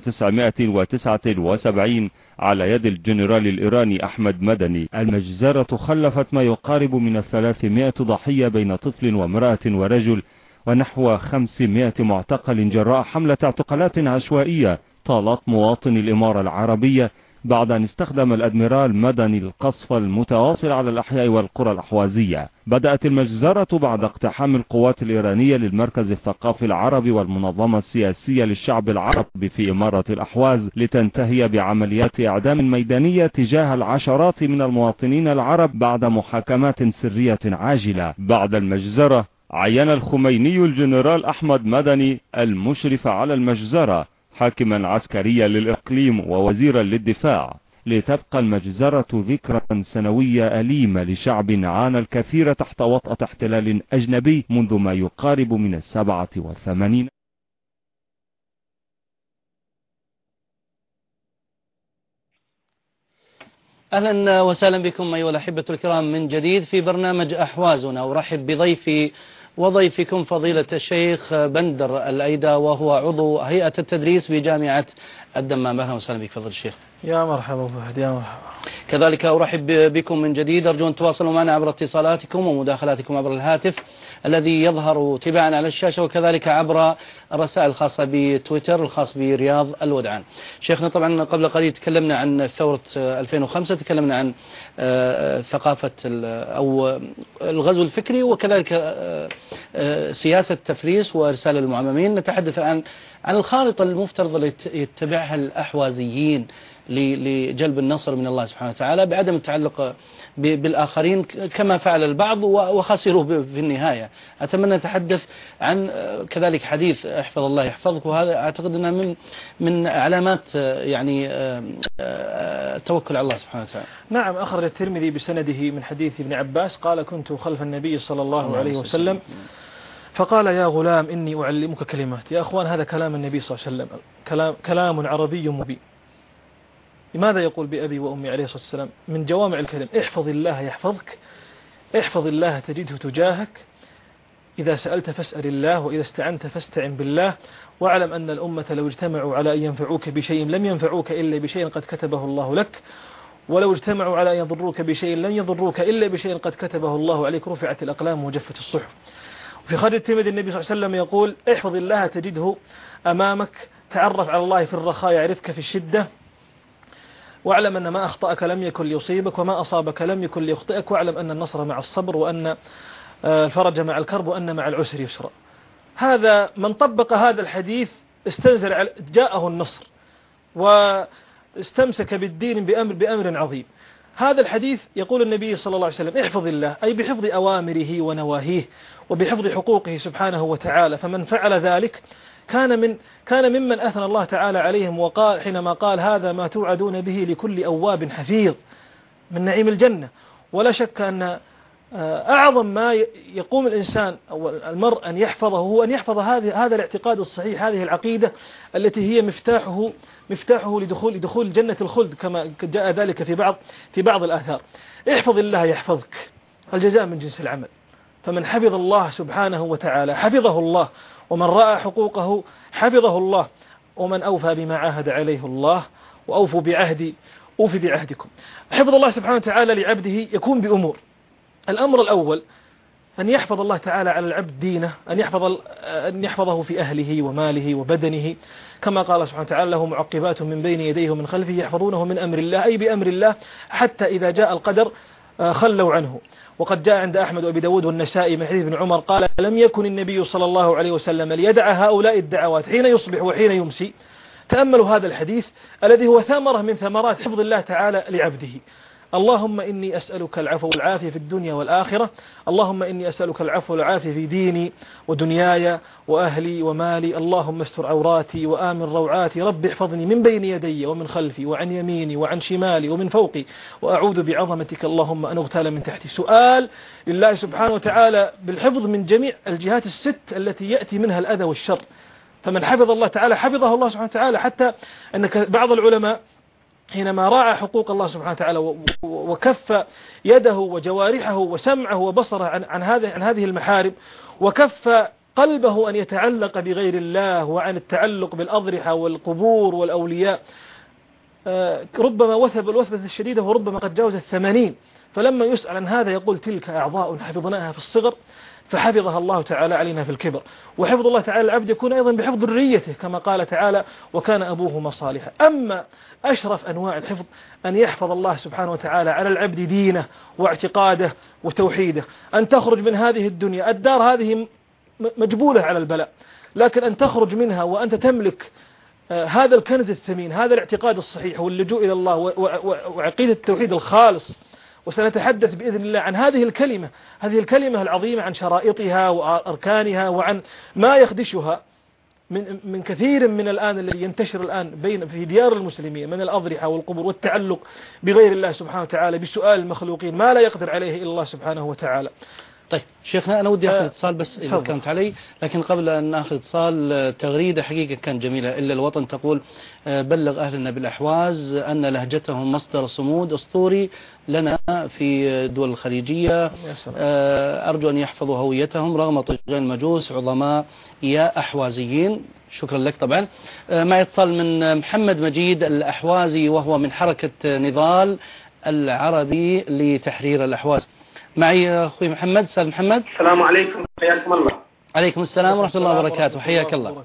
1979 على يد الجنرال الإيراني أحمد مدني. المجزرة خلفت ما يقارب من 300 ضحية بين طفل وامرأة ورجل، ونحو 500 معتقل جراء حملة اعتقالات عشوائية طالت مواطن الإمارة العربية بعد أن استخدم الأدميرال مدني القصف المتواصل على الأحياء والقرى الأحوازية. بدأت المجزرة بعد اقتحام القوات الإيرانية للمركز الثقافي العربي والمنظمة السياسية للشعب العربي في إمارة الأحواز، لتنتهي بعمليات إعدام ميدانية تجاه العشرات من المواطنين العرب بعد محاكمات سرية عاجلة. بعد المجزرة عين الخميني الجنرال أحمد مدني المشرف على المجزرة حاكما عسكريا للإقليم ووزيرا للدفاع، لتبقى المجزرة ذكرى سنوية أليمة لشعب عانى الكثير تحت وطأة احتلال أجنبي منذ ما يقارب من 87. أهلا وسهلا بكم أيها الأحبة الكرام من جديد في برنامج أحوازنا. أرحب بضيفي وضيفكم فضيلة الشيخ بندر الأيدا، وهو عضو هيئة التدريس بجامعة الدمام. أهلا وسهلا بك فضيلة الشيخ. يا مرحبا فهد، يا مرحبا. كذلك أرحب بكم من جديد، أرجو أن تواصلوا معنا عبر اتصالاتكم ومداخلاتكم عبر الهاتف الذي يظهر تباعا على الشاشة، وكذلك عبر الرسائل الخاصة بتويتر الخاص برياض الودعان. شيخنا طبعا قبل قليل تكلمنا عن ثورة 2005، تكلمنا عن ثقافة أو الغزو الفكري، وكذلك سياسة التفريس وإرسال المعممين. نتحدث عن عن الخارطة المفترض اللي يتبعها الأحوازيين لجلب النصر من الله سبحانه وتعالى بعدم التعلق بالآخرين كما فعل البعض وخسروا في النهاية. أتمنى نتحدث عن كذلك حديث احفظ الله يحفظك، وهذا أعتقد أنه من علامات يعني التوكل على الله سبحانه وتعالى. نعم، أخرج الترمذي بسنده من حديث ابن عباس قال كنت خلف النبي صلى الله عليه وسلم فقال يا غلام إني أعلمك كلمات. يا أخوان، هذا كلام النبي صلى الله عليه وسلم، كلام عربي مبين. لماذا يقول بأبي وأمي عليه الصلاة والسلام؟ من جوامع الكلم. احفظ الله يحفظك، احفظ الله تجده تجاهك، إذا سألت فاسأل الله، وإذا استعنت فاستعن بالله، واعلم أن الأمة لو اجتمعوا على أن ينفعوك بشيء لم ينفعوك إلا بشيء قد كتبه الله لك، ولو اجتمعوا على أن يضروك بشيء لن يضروك إلا بشيء قد كتبه الله عليك، رفعت الأقلام وجفت الصحف. في خرج الترمذي النبي صلى الله عليه وسلم يقول احفظ الله تجده أمامك، تعرف على الله في الرخاء يعرفك في الشدة، واعلم أن ما أخطأك لم يكن ليصيبك وما أصابك لم يكن ليخطئك، واعلم أن النصر مع الصبر، وأن الفرج مع الكرب، وأن مع العسر يسرا. هذا من طبق هذا الحديث استنزل جاءه النصر واستمسك بالدين بأمر عظيم. هذا الحديث يقول النبي صلى الله عليه وسلم احفظ الله، أي بحفظ أوامره ونواهيه وبحفظ حقوقه سبحانه وتعالى. فمن فعل ذلك كان ممن أثنى الله تعالى عليهم، وقال حينما قال هذا ما توعدون به لكل أواب حفيظ من نعيم الجنة. ولا شك أن أعظم ما يقوم الإنسان أو المرء أن يحفظه هو أن يحفظ هذا الاعتقاد الصحيح، هذه العقيدة التي هي مفتاحه لدخول جنة الخلد كما جاء ذلك في بعض الآثار. احفظ الله يحفظك، الجزاء من جنس العمل. فمن حفظ الله سبحانه وتعالى حفظه الله، ومن رأى حقوقه حفظه الله، ومن أوفى بما عاهد عليه الله وأوفوا بعهدي أوفي بعهدكم. حفظ الله سبحانه وتعالى لعبده يكون بأمور. الأمر الأول أن يحفظ الله تعالى على العبد دينه، أن يحفظه في أهله وماله وبدنه، كما قال سبحانه وتعالى له معقبات من بين يديه ومن خلفه يحفظونه من أمر الله، أي بأمر الله، حتى إذا جاء القدر خلوا عنه. وقد جاء عند أحمد وأبي داود والنسائي من حديث ابن عمر قال لم يكن النبي صلى الله عليه وسلم ليدع هؤلاء الدعوات حين يصبح وحين يمسي. تأملوا هذا الحديث الذي هو ثمرة من ثمرات حفظ الله تعالى لعبده. اللهم إني أسألك العفو والعافية في الدنيا والآخرة، اللهم إني أسألك العفو والعافية في ديني ودنياي وأهلي ومالي، اللهم استر عوراتي وآمن روعاتي، رب احفظني من بين يدي ومن خلفي وعن يميني وعن شمالي ومن فوقي، وأعوذ بعظمتك اللهم أن أغتال من تحتي. سؤال لله سبحانه وتعالى بالحفظ من جميع الجهات الست التي يأتي منها الأذى والشر. فمن حفظ الله تعالى حفظه الله سبحانه وتعالى، حتى أن بعض العلماء حينما راعى حقوق الله سبحانه وتعالى وكف يده وجوارحه وسمعه وبصره عن هذه المحارم، وكف قلبه أن يتعلق بغير الله وعن التعلق بالأضرحة والقبور والأولياء، ربما وثب الوثبة الشديدة وربما قد جاوز 80. فلما يسأل عن هذا يقول تلك أعضاء حفظناها في الصغر فحفظها الله تعالى علينا في الكبر. وحفظ الله تعالى العبد يكون أيضا بحفظ ذريته كما قال تعالى وكان أبوهما صالحا. أما أشرف أنواع الحفظ أن يحفظ الله سبحانه وتعالى على العبد دينه واعتقاده وتوحيده. أن تخرج من هذه الدنيا، الدار هذه مجبولة على البلاء، لكن أن تخرج منها وأنت تملك هذا الكنز الثمين، هذا الاعتقاد الصحيح واللجوء إلى الله وعقيدة التوحيد الخالص. وسنتحدث بإذن الله عن هذه الكلمة العظيمة، عن شرائطها وأركانها وعن ما يخدشها من كثير من الآن الذي ينتشر الآن في ديار المسلمين من الأضرحة والقبور والتعلق بغير الله سبحانه وتعالى بسؤال المخلوقين ما لا يقدر عليه إلا الله سبحانه وتعالى. طيب شيخنا، أنا ودي أخذ اتصال بس إذا كانت علي، لكن قبل أن نأخذ اتصال تغريدة حقيقة كانت جميلة. إلا الوطن تقول بلغ أهلنا بالأحواز أن لهجتهم مصدر صمود أسطوري لنا في الدول الخليجية، أرجو أن يحفظوا هويتهم رغم طغيان المجوس عظماء يا أحوازيين. شكرا لك. طبعا مع اتصال من محمد مجيد الأحوازي وهو من حركة نضال العربي لتحرير الأحواز. معي أخوي محمد. سلام محمد. السلام عليكم، حياكم الله. عليكم السلام ورحمة الله وبركاته، حياك الله.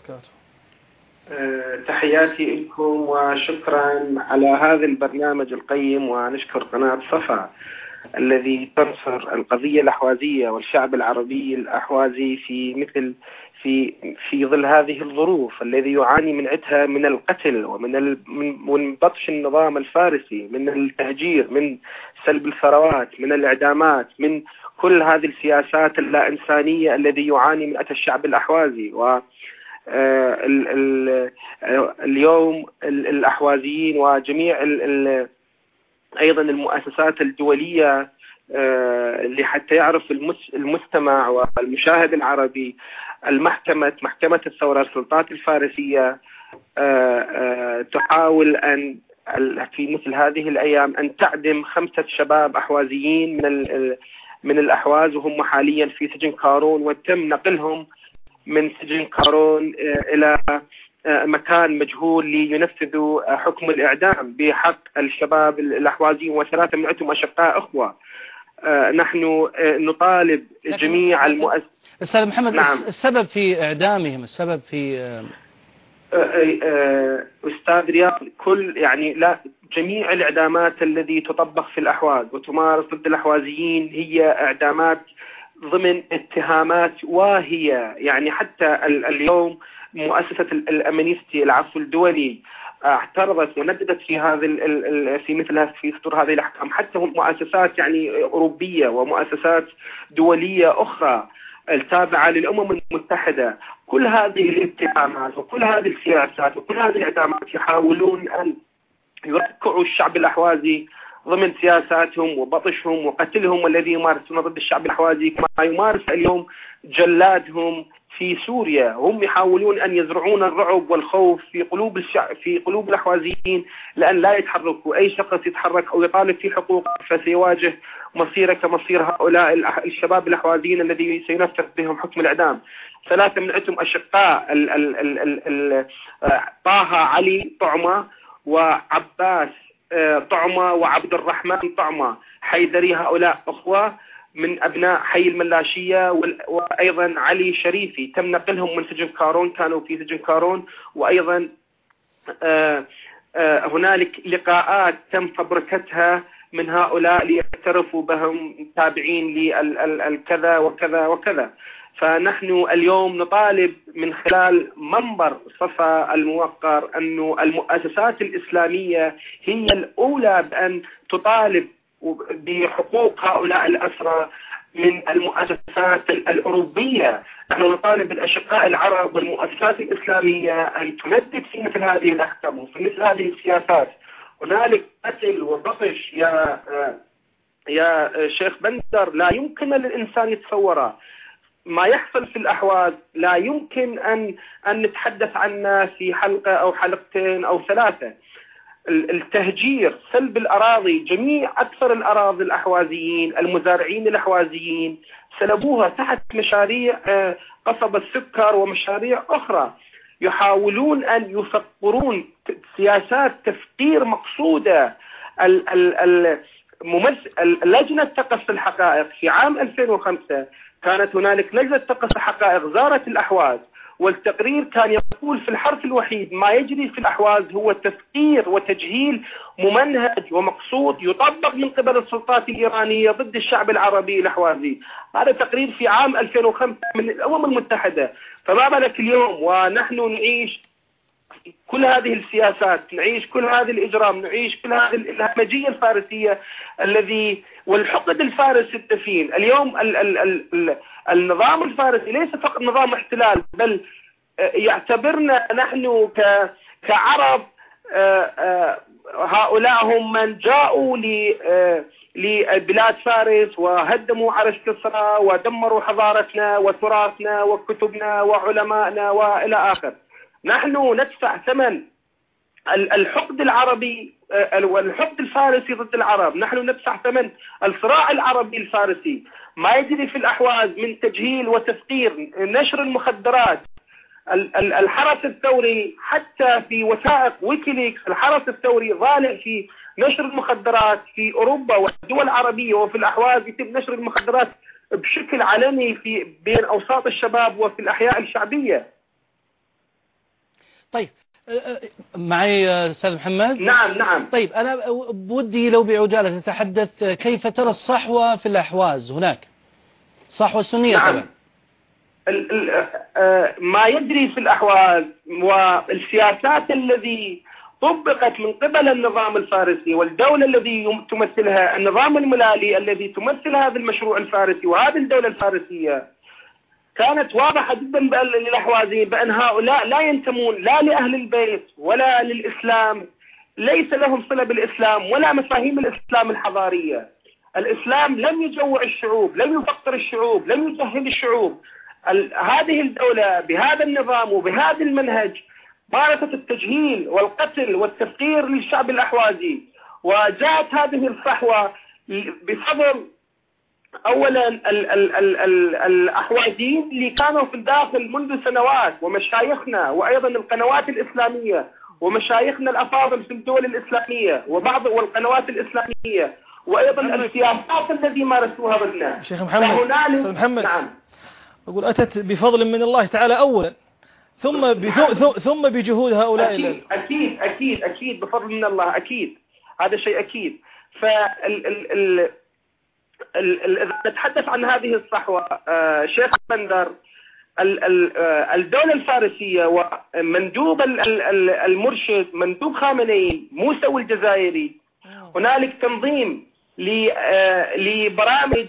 تحياتي لكم وشكرا على هذا البرنامج القيم، ونشكر قناة صفا الذي تنصر القضية الأحوازية والشعب العربي الأحوازي في ظل هذه الظروف الذي يعاني من عدها من القتل من بطش النظام الفارسي، من التهجير، من سلب الثروات، من الإعدامات، من كل هذه السياسات اللا إنسانية الذي يعاني من الشعب الأحوازي. اليوم الأحوازيين وجميع أيضا المؤسسات الدولية اللي حتى يعرف المستمع والمشاهد العربي، محكمة الثورة السلطات الفارسية تحاول أن في مثل هذه الأيام أن تعدم 5 شباب أحوازيين من الأحواز، وهم حاليا في سجن كارون، وتم نقلهم من سجن كارون إلى مكان مجهول لينفذوا حكم الإعدام بحق الشباب الأحوازيين، و3 منهم أشقاء أخوة. نحن نطالب جميع المؤسسات. أستاذ محمد، نعم. السبب في إعدامهم، السبب في أستاذ رياض، جميع الإعدامات التي تطبق في الأحواز وتمارس ضد الأحوازيين هي إعدامات ضمن اتهامات واهية. يعني حتى اليوم مؤسسة الأمنيستي العفو الدولي اعترضت ونددت في صدور هذه الأحكام. حتى مؤسسات أوروبية ومؤسسات دولية أخرى التابعة للأمم المتحدة، كل هذه الاتهامات وكل هذه السياسات وكل هذه الإعدامات يحاولون أن يركعوا الشعب الأحوازي ضمن سياساتهم وبطشهم وقتلهم الذي يمارسون ضد الشعب الأحوازي، كما يمارس اليوم جلادهم في سوريا. هم يحاولون أن يزرعون الرعب والخوف في قلوب الأحوازيين، لأن لا يتحركوا. أي شخص يتحرك أو يطالب في حقوق فسيواجه مصيره كمصير هؤلاء الشباب الأحوازيين الذي سينفذ بهم حكم الإعدام. 3 منهم أشقاء، طه علي طعمة وعباس طعمة وعبد الرحمن طعمة حيدري، هؤلاء أخوة من أبناء حي الملاشية. وأيضا علي شريفي تم نقلهم من سجن كارون، كانوا في سجن كارون. وأيضا هنالك لقاءات تم فبركتها من هؤلاء ليعترفوا بهم تابعين للكذا وكذا وكذا. فنحن اليوم نطالب من خلال منبر صفا الموقر أن المؤسسات الإسلامية هي الأولى بأن تطالب بحقوق هؤلاء الأسرى من المؤسسات الأوروبية. نحن نطالب الأشقاء العرب والمؤسسات الإسلامية أن تندد في مثل هذه الأحكام وفي مثل هذه السياسات. هنالك قتل وبطش يا شيخ بندر لا يمكن للإنسان يتصوره. ما يحصل في الأحواز لا يمكن أن نتحدث عنه في حلقة أو حلقتين أو 3. التهجير، سلب الأراضي، أكثر الأراضي الأحوازيين المزارعين الأحوازيين سلبوها تحت مشاريع قصب السكر ومشاريع أخرى. يحاولون أن يفقرون سياسات تفقير مقصودة. لجنة تقصي الحقائق في عام 2005 كانت هنالك لجنة تقصي الحقائق زارت الأحواز، والتقرير كان يقول في الحرف الوحيد: ما يجري في الأحواز هو تفقير وتجهيل ممنهج ومقصود يطبق من قبل السلطات الإيرانية ضد الشعب العربي الأحوازي. هذا تقرير في عام 2005 من الأمم المتحدة. فما بالك اليوم ونحن نعيش كل هذه السياسات، نعيش كل هذه الإجرام، نعيش كل هذه الهمجية الفارسية والحقد الفارسي الدفين. اليوم النظام الفارسي ليس فقط نظام احتلال، بل يعتبرنا نحن كعرب هؤلاء هم من جاءوا لبلاد فارس وهدموا عرش كسرى ودمروا حضارتنا وتراثنا وكتبنا وعلمائنا وإلى آخر. نحن ندفع ثمن الحقد العربي والحقد الفارسي ضد العرب. نحن ندفع ثمن الصراع العربي الفارسي. ما يجري في الأحواز من تجهيل وتفقير، نشر المخدرات، الحرس الثوري، حتى في وثائق ويكيليكس الحرس الثوري ظالم في نشر المخدرات في أوروبا والدول العربية، وفي الأحواز يتم نشر المخدرات بشكل علني بين أوساط الشباب وفي الأحياء الشعبية. طيب، معي أستاذ محمد. نعم. طيب أنا بودي لو بعجالة تتحدث كيف ترى الصحوة في الأحواز هناك، الصحوة السنية. نعم. طبعا ما يجري في الأحواز والسياسات الذي طبقت من قبل النظام الفارسي والدولة الذي تمثلها النظام الملالي الذي تمثل هذا المشروع الفارسي وهذه الدولة الفارسية كانت واضحة جدا للأحوازيين بأن هؤلاء لا ينتمون لا لأهل البيت ولا للإسلام، ليس لهم صلة بالإسلام ولا مفاهيم الإسلام الحضارية. الإسلام لم يجوع الشعوب، لم يفقر الشعوب، لم يجهل الشعوب. هذه الدولة بهذا النظام وبهذا المنهج مارست التجهيل والقتل والتفقير للشعب الأحوازي، وجاءت هذه الصحوة بفضل أولا الأحوازيين اللي كانوا في الداخل منذ سنوات، ومشايخنا وأيضا القنوات الإسلامية ومشايخنا الأفاضل في الدول الإسلامية وبعض والقنوات الإسلامية وأيضا السياسات التي مارسوها ضدنا. شيخ محمد نعم. أقول أتت بفضل من الله تعالى أولا ثم بجهود هؤلاء. أكيد بفضل من الله، أكيد هذا شيء أكيد. إذا نتحدث عن هذه الصحوة شيخ بندر، الدولة الفارسية ومندوب المرشد مندوب خامنئي موسوي الجزائري، هنالك تنظيم لبرامج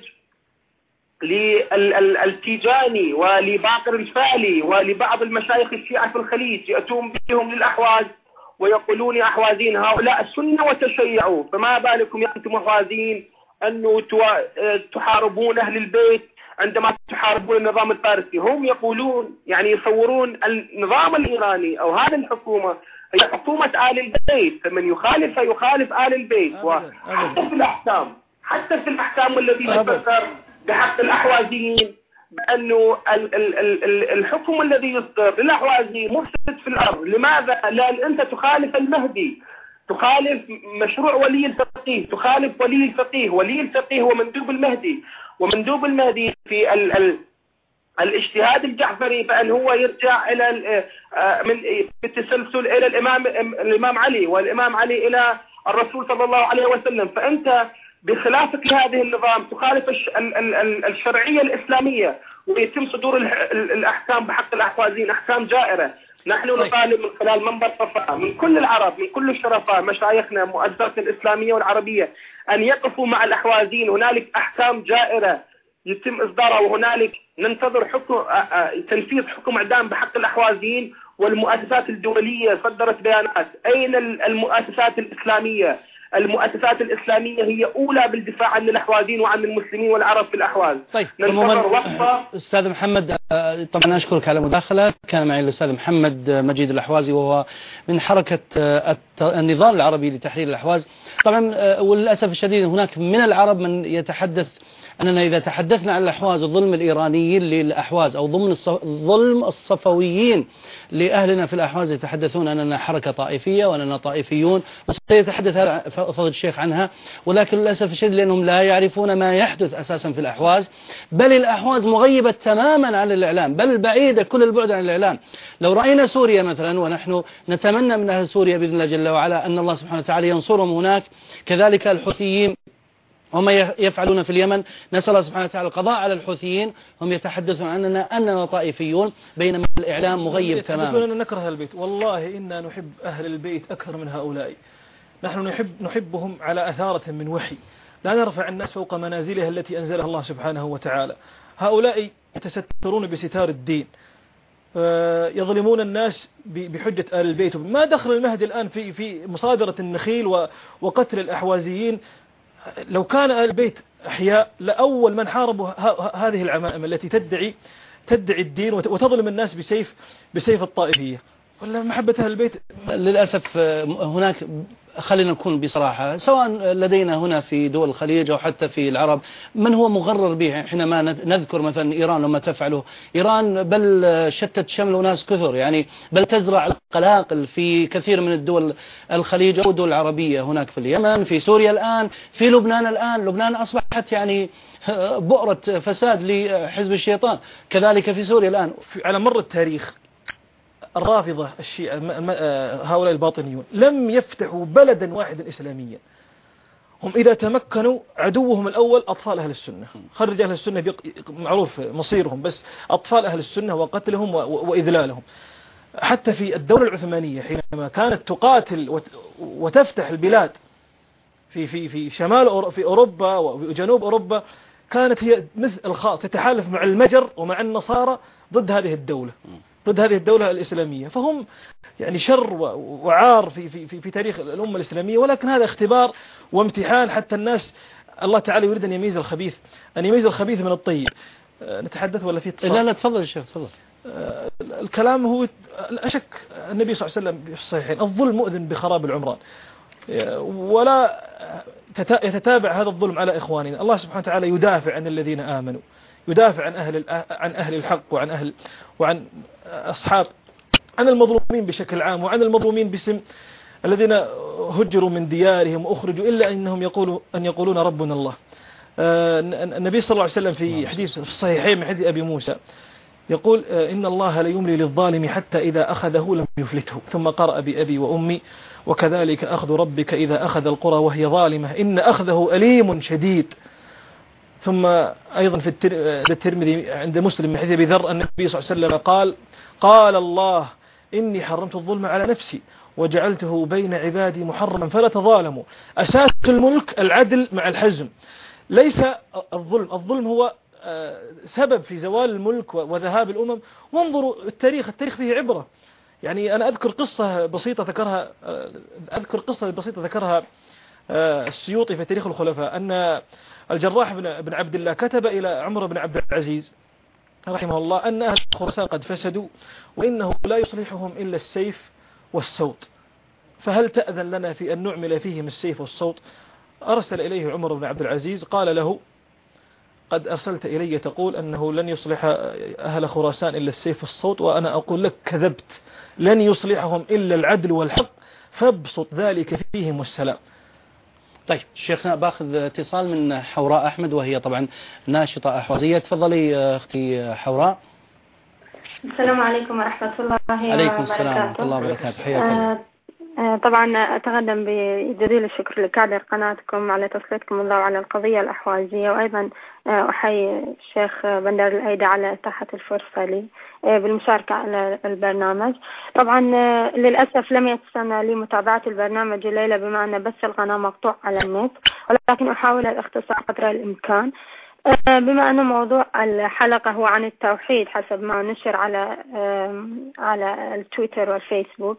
للتيجاني ولباقر الفالي ولبعض المشايخ الشيعة في الخليج يأتون بهم للأحواز ويقولون يا أحوازين هؤلاء السنة وتشيعوا، فما بالكم يا أنتم أحوازين أنه تحاربون أهل البيت عندما تحاربون النظام الفارسي. هم يقولون يعني يصورون النظام الإيراني أو هذه الحكومة هي حكومة آل البيت، فمن يخالف آل البيت. حتى في الأحكام التي تفكر بحق الأحوازيين بأنه الحكم الذي يصدر للأحوازي مفسد في الأرض. لماذا؟ لأن أنت تخالف المهدي، تخالف مشروع ولي الفقيه، تخالف ولي الفقيه هو مندوب المهدي، ومندوب المهدي في الاجتهاد الجعفري بأن هو يرجع إلى من بالتسلسل إلى الإمام علي، والإمام علي إلى الرسول صلى الله عليه وسلم. فأنت بخلافك لهذه النظام تخالف الشرعية الإسلامية، ويتم صدور الأحكام بحق الأحوازين أحكام جائرة. نحن نطالب من خلال منبر صفاء من كل العرب، من كل الشرفاء، مشايخنا مؤسساتنا الإسلامية والعربية، أن يقفوا مع الأحوازين. هنالك أحكام جائرة يتم إصدارها، وهنالك ننتظر تنفيذ حكم إعدام بحق الأحوازين. والمؤسسات الدولية صدرت بيانات. أين المؤسسات الإسلامية؟ المؤسسات الإسلامية هي أولى بالدفاع عن الأحوازين وعن المسلمين والعرب في الأحواز. طيب ننتظر وقفة. أستاذ محمد، طبعا أشكرك على المداخلة. كان معي الأستاذ محمد مجيد الأحوازي وهو من حركة النضال العربي لتحرير الأحواز. طبعا وللأسف الشديد هناك من العرب من يتحدث أننا إذا تحدثنا عن الأحواز الظلم الإيرانيين للأحواز أو ظلم الصفويين لأهلنا في الأحواز يتحدثون أننا حركة طائفية وأننا طائفيون، وسيتحدث فضل الشيخ عنها. ولكن للأسف الشديد لأنهم لا يعرفون ما يحدث أساسا في الأحواز، بل الأحواز مغيبة تماما عن الإعلام، بل بعيدة كل البعد عن الإعلام. لو رأينا سوريا مثلا، ونحن نتمنى من أهل سوريا بإذن الله جل وعلا أن الله سبحانه وتعالى ينصرهم هناك، كذلك الحوثيين وما يفعلون في اليمن، نسأل الله سبحانه وتعالى القضاء على الحوثيين. هم يتحدثون عننا أننا طائفيون بينما الإعلام مغيب تماما. يقولون أننا نكره أهل البيت. والله إنا نحب أهل البيت أكثر من هؤلاء. نحن نحبهم على أثارة من وحي، لا نرفع الناس فوق منازلها التي أنزلها الله سبحانه وتعالى. هؤلاء يتسترون بستار الدين، يظلمون الناس بحجة آل البيت. ما دخل المهدي الآن في مصادرة النخيل وقتل الأحوازيين؟ لو كان آل البيت أحياء لأول من حاربوا هذه العمائم التي تدعي الدين وتظلم الناس بسيف الطائفية. ولا محبة أهل البيت للأسف هناك، خلينا نكون بصراحة، سواء لدينا هنا في دول الخليج أو حتى في العرب، من هو مغرر به حينما نذكر مثلا إيران وما تفعله. إيران بل شتت شمل ناس كثر، يعني بل تزرع القلاقل في كثير من الدول الخليج أو الدول العربية، هناك في اليمن، في سوريا الآن، في لبنان الآن. لبنان أصبحت يعني بؤرة فساد لحزب الشيطان، كذلك في سوريا الآن. على مر التاريخ الرافضة الشيعة هؤلاء الباطنيون لم يفتحوا بلدا واحدا إسلاميا. هم إذا تمكنوا عدوهم الأول أطفال أهل السنة، خرج أهل السنة معروف مصيرهم، بس أطفال أهل السنة وقتلهم وإذلالهم. حتى في الدولة العثمانية حينما كانت تقاتل وتفتح البلاد في شمال في أوروبا وجنوب أوروبا، كانت هي مثل الخاص تتحالف مع المجر ومع النصارى ضد هذه الدولة، ضد هذه الدولة الإسلامية. فهم يعني شر وعار في تاريخ الأمة الإسلامية، ولكن هذا اختبار وامتحان حتى الناس. الله تعالى يريد أن يميز الخبيث من الطيب. نتحدث ولا في اتصال؟ لا تفضل يا شيخ تفضل. الكلام هو لا شك النبي صلى الله عليه وسلم في الصحيحين: الظلم مؤذن بخراب العمران، ولا يتتابع هذا الظلم على إخواننا. الله سبحانه وتعالى يدافع عن الذين آمنوا، يدافع عن أهل الحق وعن أصحاب، عن المظلومين بشكل عام، وعن المظلومين باسم الذين هجروا من ديارهم وأخرجوا إلا أنهم يقولون ربنا الله. النبي صلى الله عليه وسلم في حديث في الصحيحين من حديث أبي موسى يقول: إن الله ليملي للظالم حتى إذا أخذه لم يفلته. ثم قرأ بأبي وأمي: وكذلك أخذ ربك إذا أخذ القرى وهي ظالمة إن أخذه أليم شديد. ثم أيضا في الترمذي عند مسلم من حديث أبي ذر النبي صلى الله عليه وسلم قال الله: إني حرمت الظلم على نفسي وجعلته بين عبادي محرما فلا تظالموا. أساس الملك العدل مع الحزم، ليس الظلم هو سبب في زوال الملك وذهاب الأمم. وانظروا التاريخ فيه عبرة. يعني أنا أذكر قصة بسيطة ذكرها السيوطي في تاريخ الخلفاء، أن الجراح بن عبد الله كتب إلى عمر بن عبد العزيز رحمه الله أن أهل خراسان قد فسدوا وإنه لا يصلحهم إلا السيف والصوت، فهل تأذن لنا في أن نعمل فيهم السيف والصوت؟ أرسل إليه عمر بن عبد العزيز قال له: قد أرسلت إلي تقول أنه لن يصلح أهل خراسان إلا السيف والصوت، وأنا أقول لك كذبت، لن يصلحهم إلا العدل والحق، فابسط ذلك فيهم والسلام. طيب شيخنا، باخذ اتصال من حوراء أحمد، وهي طبعا ناشطة أحوازية. تفضلي أختي حوراء. السلام عليكم ورحمة الله وبركاته. عليكم السلام ورحمة الله وبركاته. حياك الله. طبعا أتقدم بجزيل الشكر لكادر قناتكم على تسليطكم الضوء على القضية الأحوازية، وأيضا أحيي الشيخ بندر الأيدي على إتاحة الفرصة لي بالمشاركة على البرنامج. طبعا للأسف لم يتسنى لي متابعة البرنامج الليلة بما أن بث القناة مقطوع على النت، ولكن أحاول الاختصار قدر الإمكان. بما أن موضوع الحلقة هو عن التوحيد حسب ما نشر على التويتر والفيسبوك،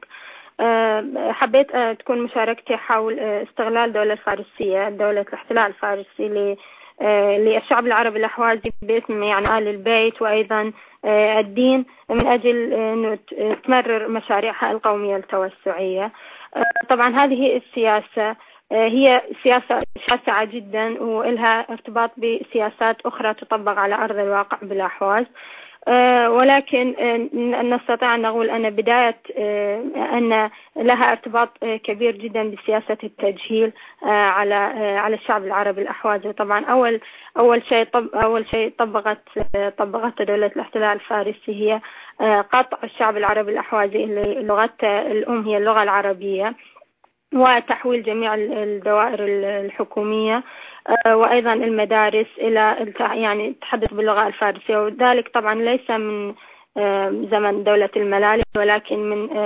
حبيت تكون مشاركتي حول استغلال دولة الاحتلال الفارسي للشعب العربي الأحوازي باسم يعني آل البيت وأيضا الدين، من أجل أن تمرر مشاريعها القومية التوسعية. طبعا هذه السياسة هي سياسة شاسعة جدا ولها ارتباط بسياسات أخرى تطبق على أرض الواقع بالأحواز، ولكن نستطيع أن نقول أن بداية أن لها ارتباط كبير جدا بسياسة التجهيل على الشعب العربي الأحوازي. طبعا أول شيء طبقت دولة الاحتلال الفارسي هي قطع الشعب العربي الأحوازي اللي لغته الأم هي اللغة العربية، وتحويل جميع الدوائر الحكومية وأيضا المدارس إلى يعني التحدث باللغة الفارسية، وذلك طبعا ليس من زمن دولة الملالي ولكن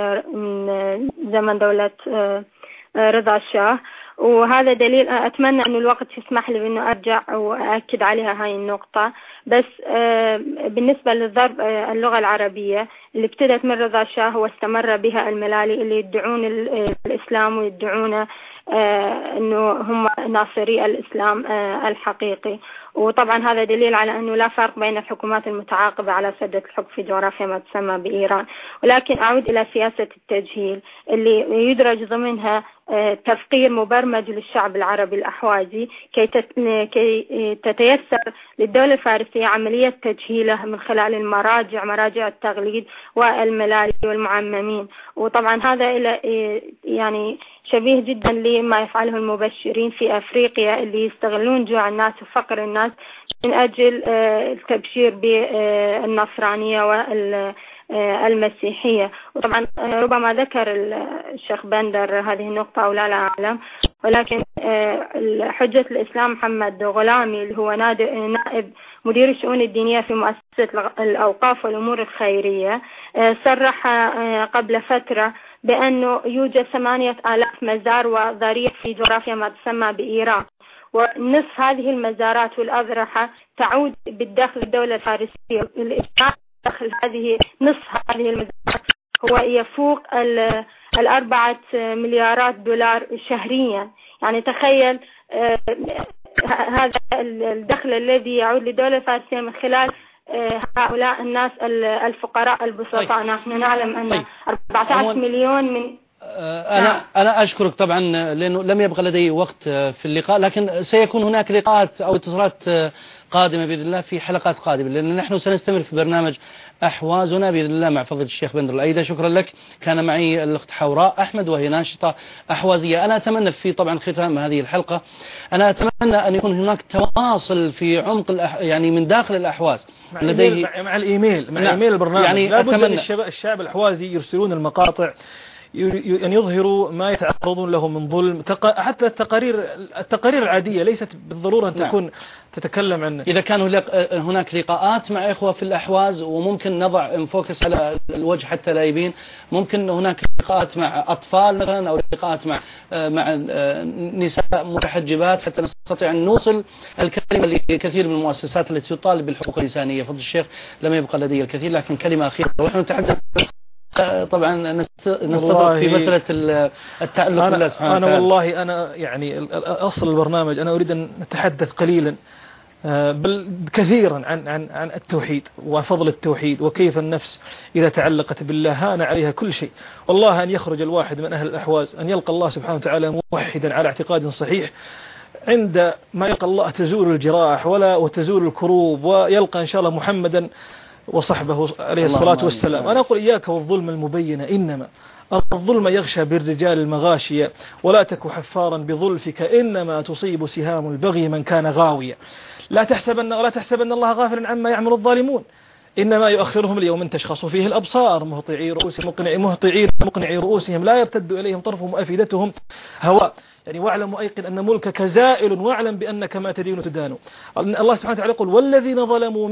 من زمن دولة رضا الشاه. وهذا دليل أتمنى أن الوقت يسمح لي بأنه أرجع وأكد عليها هاي النقطة. بس بالنسبة للضرب اللغة العربية اللي ابتدت من رضا الشاه واستمر بها الملالي اللي يدعون الإسلام ويدعون أنه هم ناصري الإسلام الحقيقي، وطبعا هذا دليل على أنه لا فرق بين الحكومات المتعاقبة على سدة الحكم في جغرافيا ما تسمى بإيران. ولكن أعود إلى سياسة التجهيل اللي يدرج ضمنها تفقير مبرمج للشعب العربي الأحوازي كي تتيسر للدولة الفارسية عملية تجهيله من خلال مراجع التغليد والملالي والمعممين. وطبعا هذا يعني شبيه جدا لما يفعله المبشرين في أفريقيا اللي يستغلون جوع الناس وفقر الناس من أجل التبشير بالنصرانية المسيحية. وطبعا ربما ذكر الشيخ بندر هذه النقطة أو لا أعلم، ولكن حجة الإسلام محمد غلامي اللي هو نائب مدير الشؤون الدينية في مؤسسة الأوقاف والأمور الخيرية صرح قبل فترة بأنه يوجد 8000 مزار وضريح في جغرافيا ما تسمى بإيران، ونصف هذه المزارات والأضرحة تعود بالدخل الدولة الفارسية. دخل نصف هذه المزارات هو يفوق 4 مليارات دولار شهريا. يعني تخيل هذا الدخل الذي يعود للدولة الفارسية من خلال هؤلاء الناس الفقراء البسطاء. نحن نعلم أن 14 مليون من أنا أشكرك طبعا، لأنه لم يبقى لدي وقت في اللقاء، لكن سيكون هناك لقاءات أو اتصالات قادمة بإذن الله في حلقات قادمة، لأن نحن سنستمر في برنامج أحوازنا بإذن الله مع فضيلة الشيخ بندر الأيدة. شكرا لك. كان معي الأخت حوراء أحمد وهي ناشطة أحوازية. أنا أتمنى في طبعا ختام هذه الحلقة أنا أتمنى أن يكون هناك تواصل في عمق يعني من داخل الأحواز لديه مع الإيميل البرنامج. يعني لابد الشعب الأحوازي يرسلون المقاطع أن يظهروا ما يتعرضون له من ظلم، حتى التقارير العادية ليست بالضرورة أن تكون تتكلم عنه. إذا كان هناك لقاءات مع إخوة في الأحواز، وممكن نضع انفوكس على الوجه حتى لا يبين، ممكن هناك لقاءات مع أطفال مثلا، أو لقاءات مع نساء متحجبات، حتى نستطيع أن نوصل الكلمة لكثير من المؤسسات التي تطالب بالحقوق الإنسانية. فضل الشيخ لم يبقى لدي الكثير، لكن كلمة أخيرة، ونحن نتحدث طبعا نستطرق في مسألة التعلق بالله سبحانه وتعالى. والله أنا يعني أصل البرنامج أنا أريد أن نتحدث قليلا بل كثيرا عن التوحيد وفضل التوحيد، وكيف النفس إذا تعلقت بالله هان عليها كل شيء. والله أن يخرج الواحد من أهل الأحواز أن يلقى الله سبحانه وتعالى موحدا على اعتقاد صحيح، عند ما يلقى الله تزول الجراح وتزول الكروب، ويلقى إن شاء الله محمدا وصحبه عليه الصلاة والسلام. أنا أقول إياك والظلم المبين، إنما الظلم يغشى بالرجال المغاشية، ولا تك حفارا بظلفك إنما تصيب سهام البغي من كان غاويا. لا تحسبن الله غافلا عما يعمل الظالمون، إنما يؤخرهم ليوم تشخص فيه الأبصار مقنعي رؤوسهم لا يرتد إليهم طرفهم وأفئدتهم هواء. يعني واعلم أيقن أن ملكك زائل، واعلم بأنك ما تدين تدان. الله سبحانه وتعالى يقول والذين ظلموا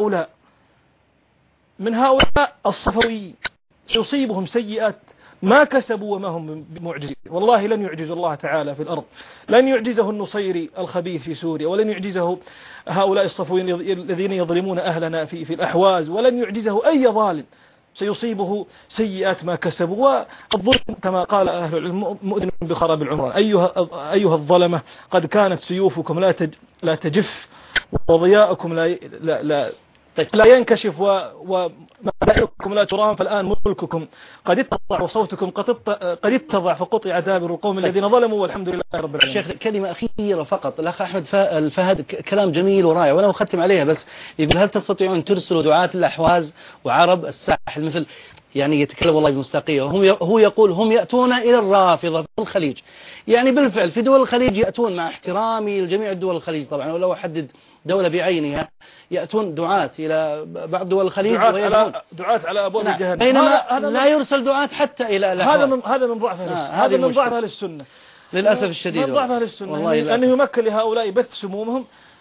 من هؤلاء الصفويين سيصيبهم سيئات ما كسبوا وما هم بمعجزين. والله لن يعجز الله تعالى في الأرض، لن يعجزه النصيري الخبيث في سوريا، ولن يعجزه هؤلاء الصفويين الذين يظلمون أهلنا في الأحواز، ولن يعجزه أي ظالم. سيصيبه سيئات ما كسبوا. والظلم كما قال أهل العلم مؤذن بخراب العمران. أيها الظلمة قد كانت سيوفكم لا تجف، وضياءكم لا ينكشف، ومدائنكم لا ترام، فالآن ملككم قد اتضع وصوتكم قد اتضع، فقطع دابر القوم الذين ظلموا، والحمد لله رب العالمين. الشيخ كلمة أخيرة فقط. الأخ أحمد الفهد كلام جميل ورائع، وأنا أختم عليها بس. يقول هل تستطيعون ترسلوا دعاة الأحواز وعرب الساحل مثل، يعني يتكلم والله بمصداقية، هو يقول هم يأتون إلى الرافضة في الخليج. يعني بالفعل في دول الخليج يأتون، مع احترامي لجميع دول الخليج طبعا، ولو أحدد دولة بعينها، يأتون دعاة إلى بعض دول الخليج دعاة على أبواب جهنم، بينما لا يرسل دعاة حتى إلى الأحواز. هذا من ضعف هذا من ضعف أهل السنة للأسف الشديد. من ضعف أهل السنة أنه يمكن لهؤلاء بث سمومهم.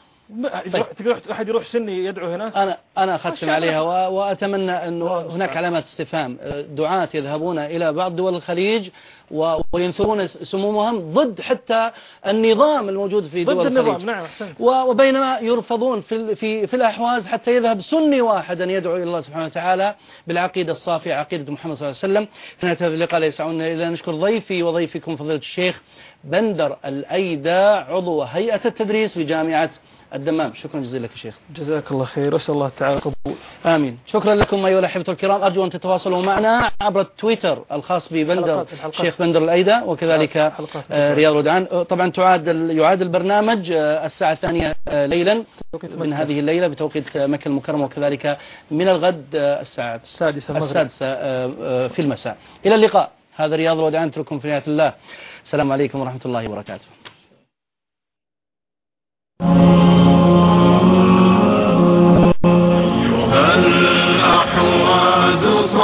أحد يروح سني يدعو هناك. أنا أختم عليها، وأتمنى أنه هناك علامات استفهام. دعاة يذهبون إلى بعض دول الخليج وينثرون سمومهم ضد حتى النظام الموجود في دول الخليج. نعم، وبينما يرفضون في الأحواز حتى يذهب سني واحد أن يدعو إلى الله سبحانه وتعالى بالعقيدة الصافية، عقيدة محمد صلى الله عليه وسلم. في نهاية هذا اللقاء لا يسعنا إلا نشكر ضيفي وضيفكم فضيلة الشيخ بندر الأيدة، عضو هيئة التدريس بجامعة الدمام. شكرا جزيلا لك يا شيخ. جزاك الله خير، وأسأل الله تعالى قبول. آمين. شكرا لكم أيها الأحبة الكرام. أرجو أن تتواصلوا معنا عبر التويتر الخاص ببندر الشيخ بندر الأيدة، وكذلك رياض الودعان. طبعا يعاد البرنامج الساعة 2 ليلا من هذه الليلة بتوقيت مكة المكرمة، وكذلك من الغد الساعة 6 في المساء. إلى اللقاء. هذا رياض الودعان، أترككم في نعمة الله. السلام عليكم ورحمة الله وبركاته. الأحواز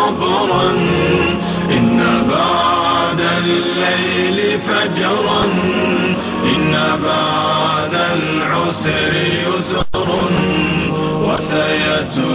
فجرا إن بعد العسر يسر وسيتم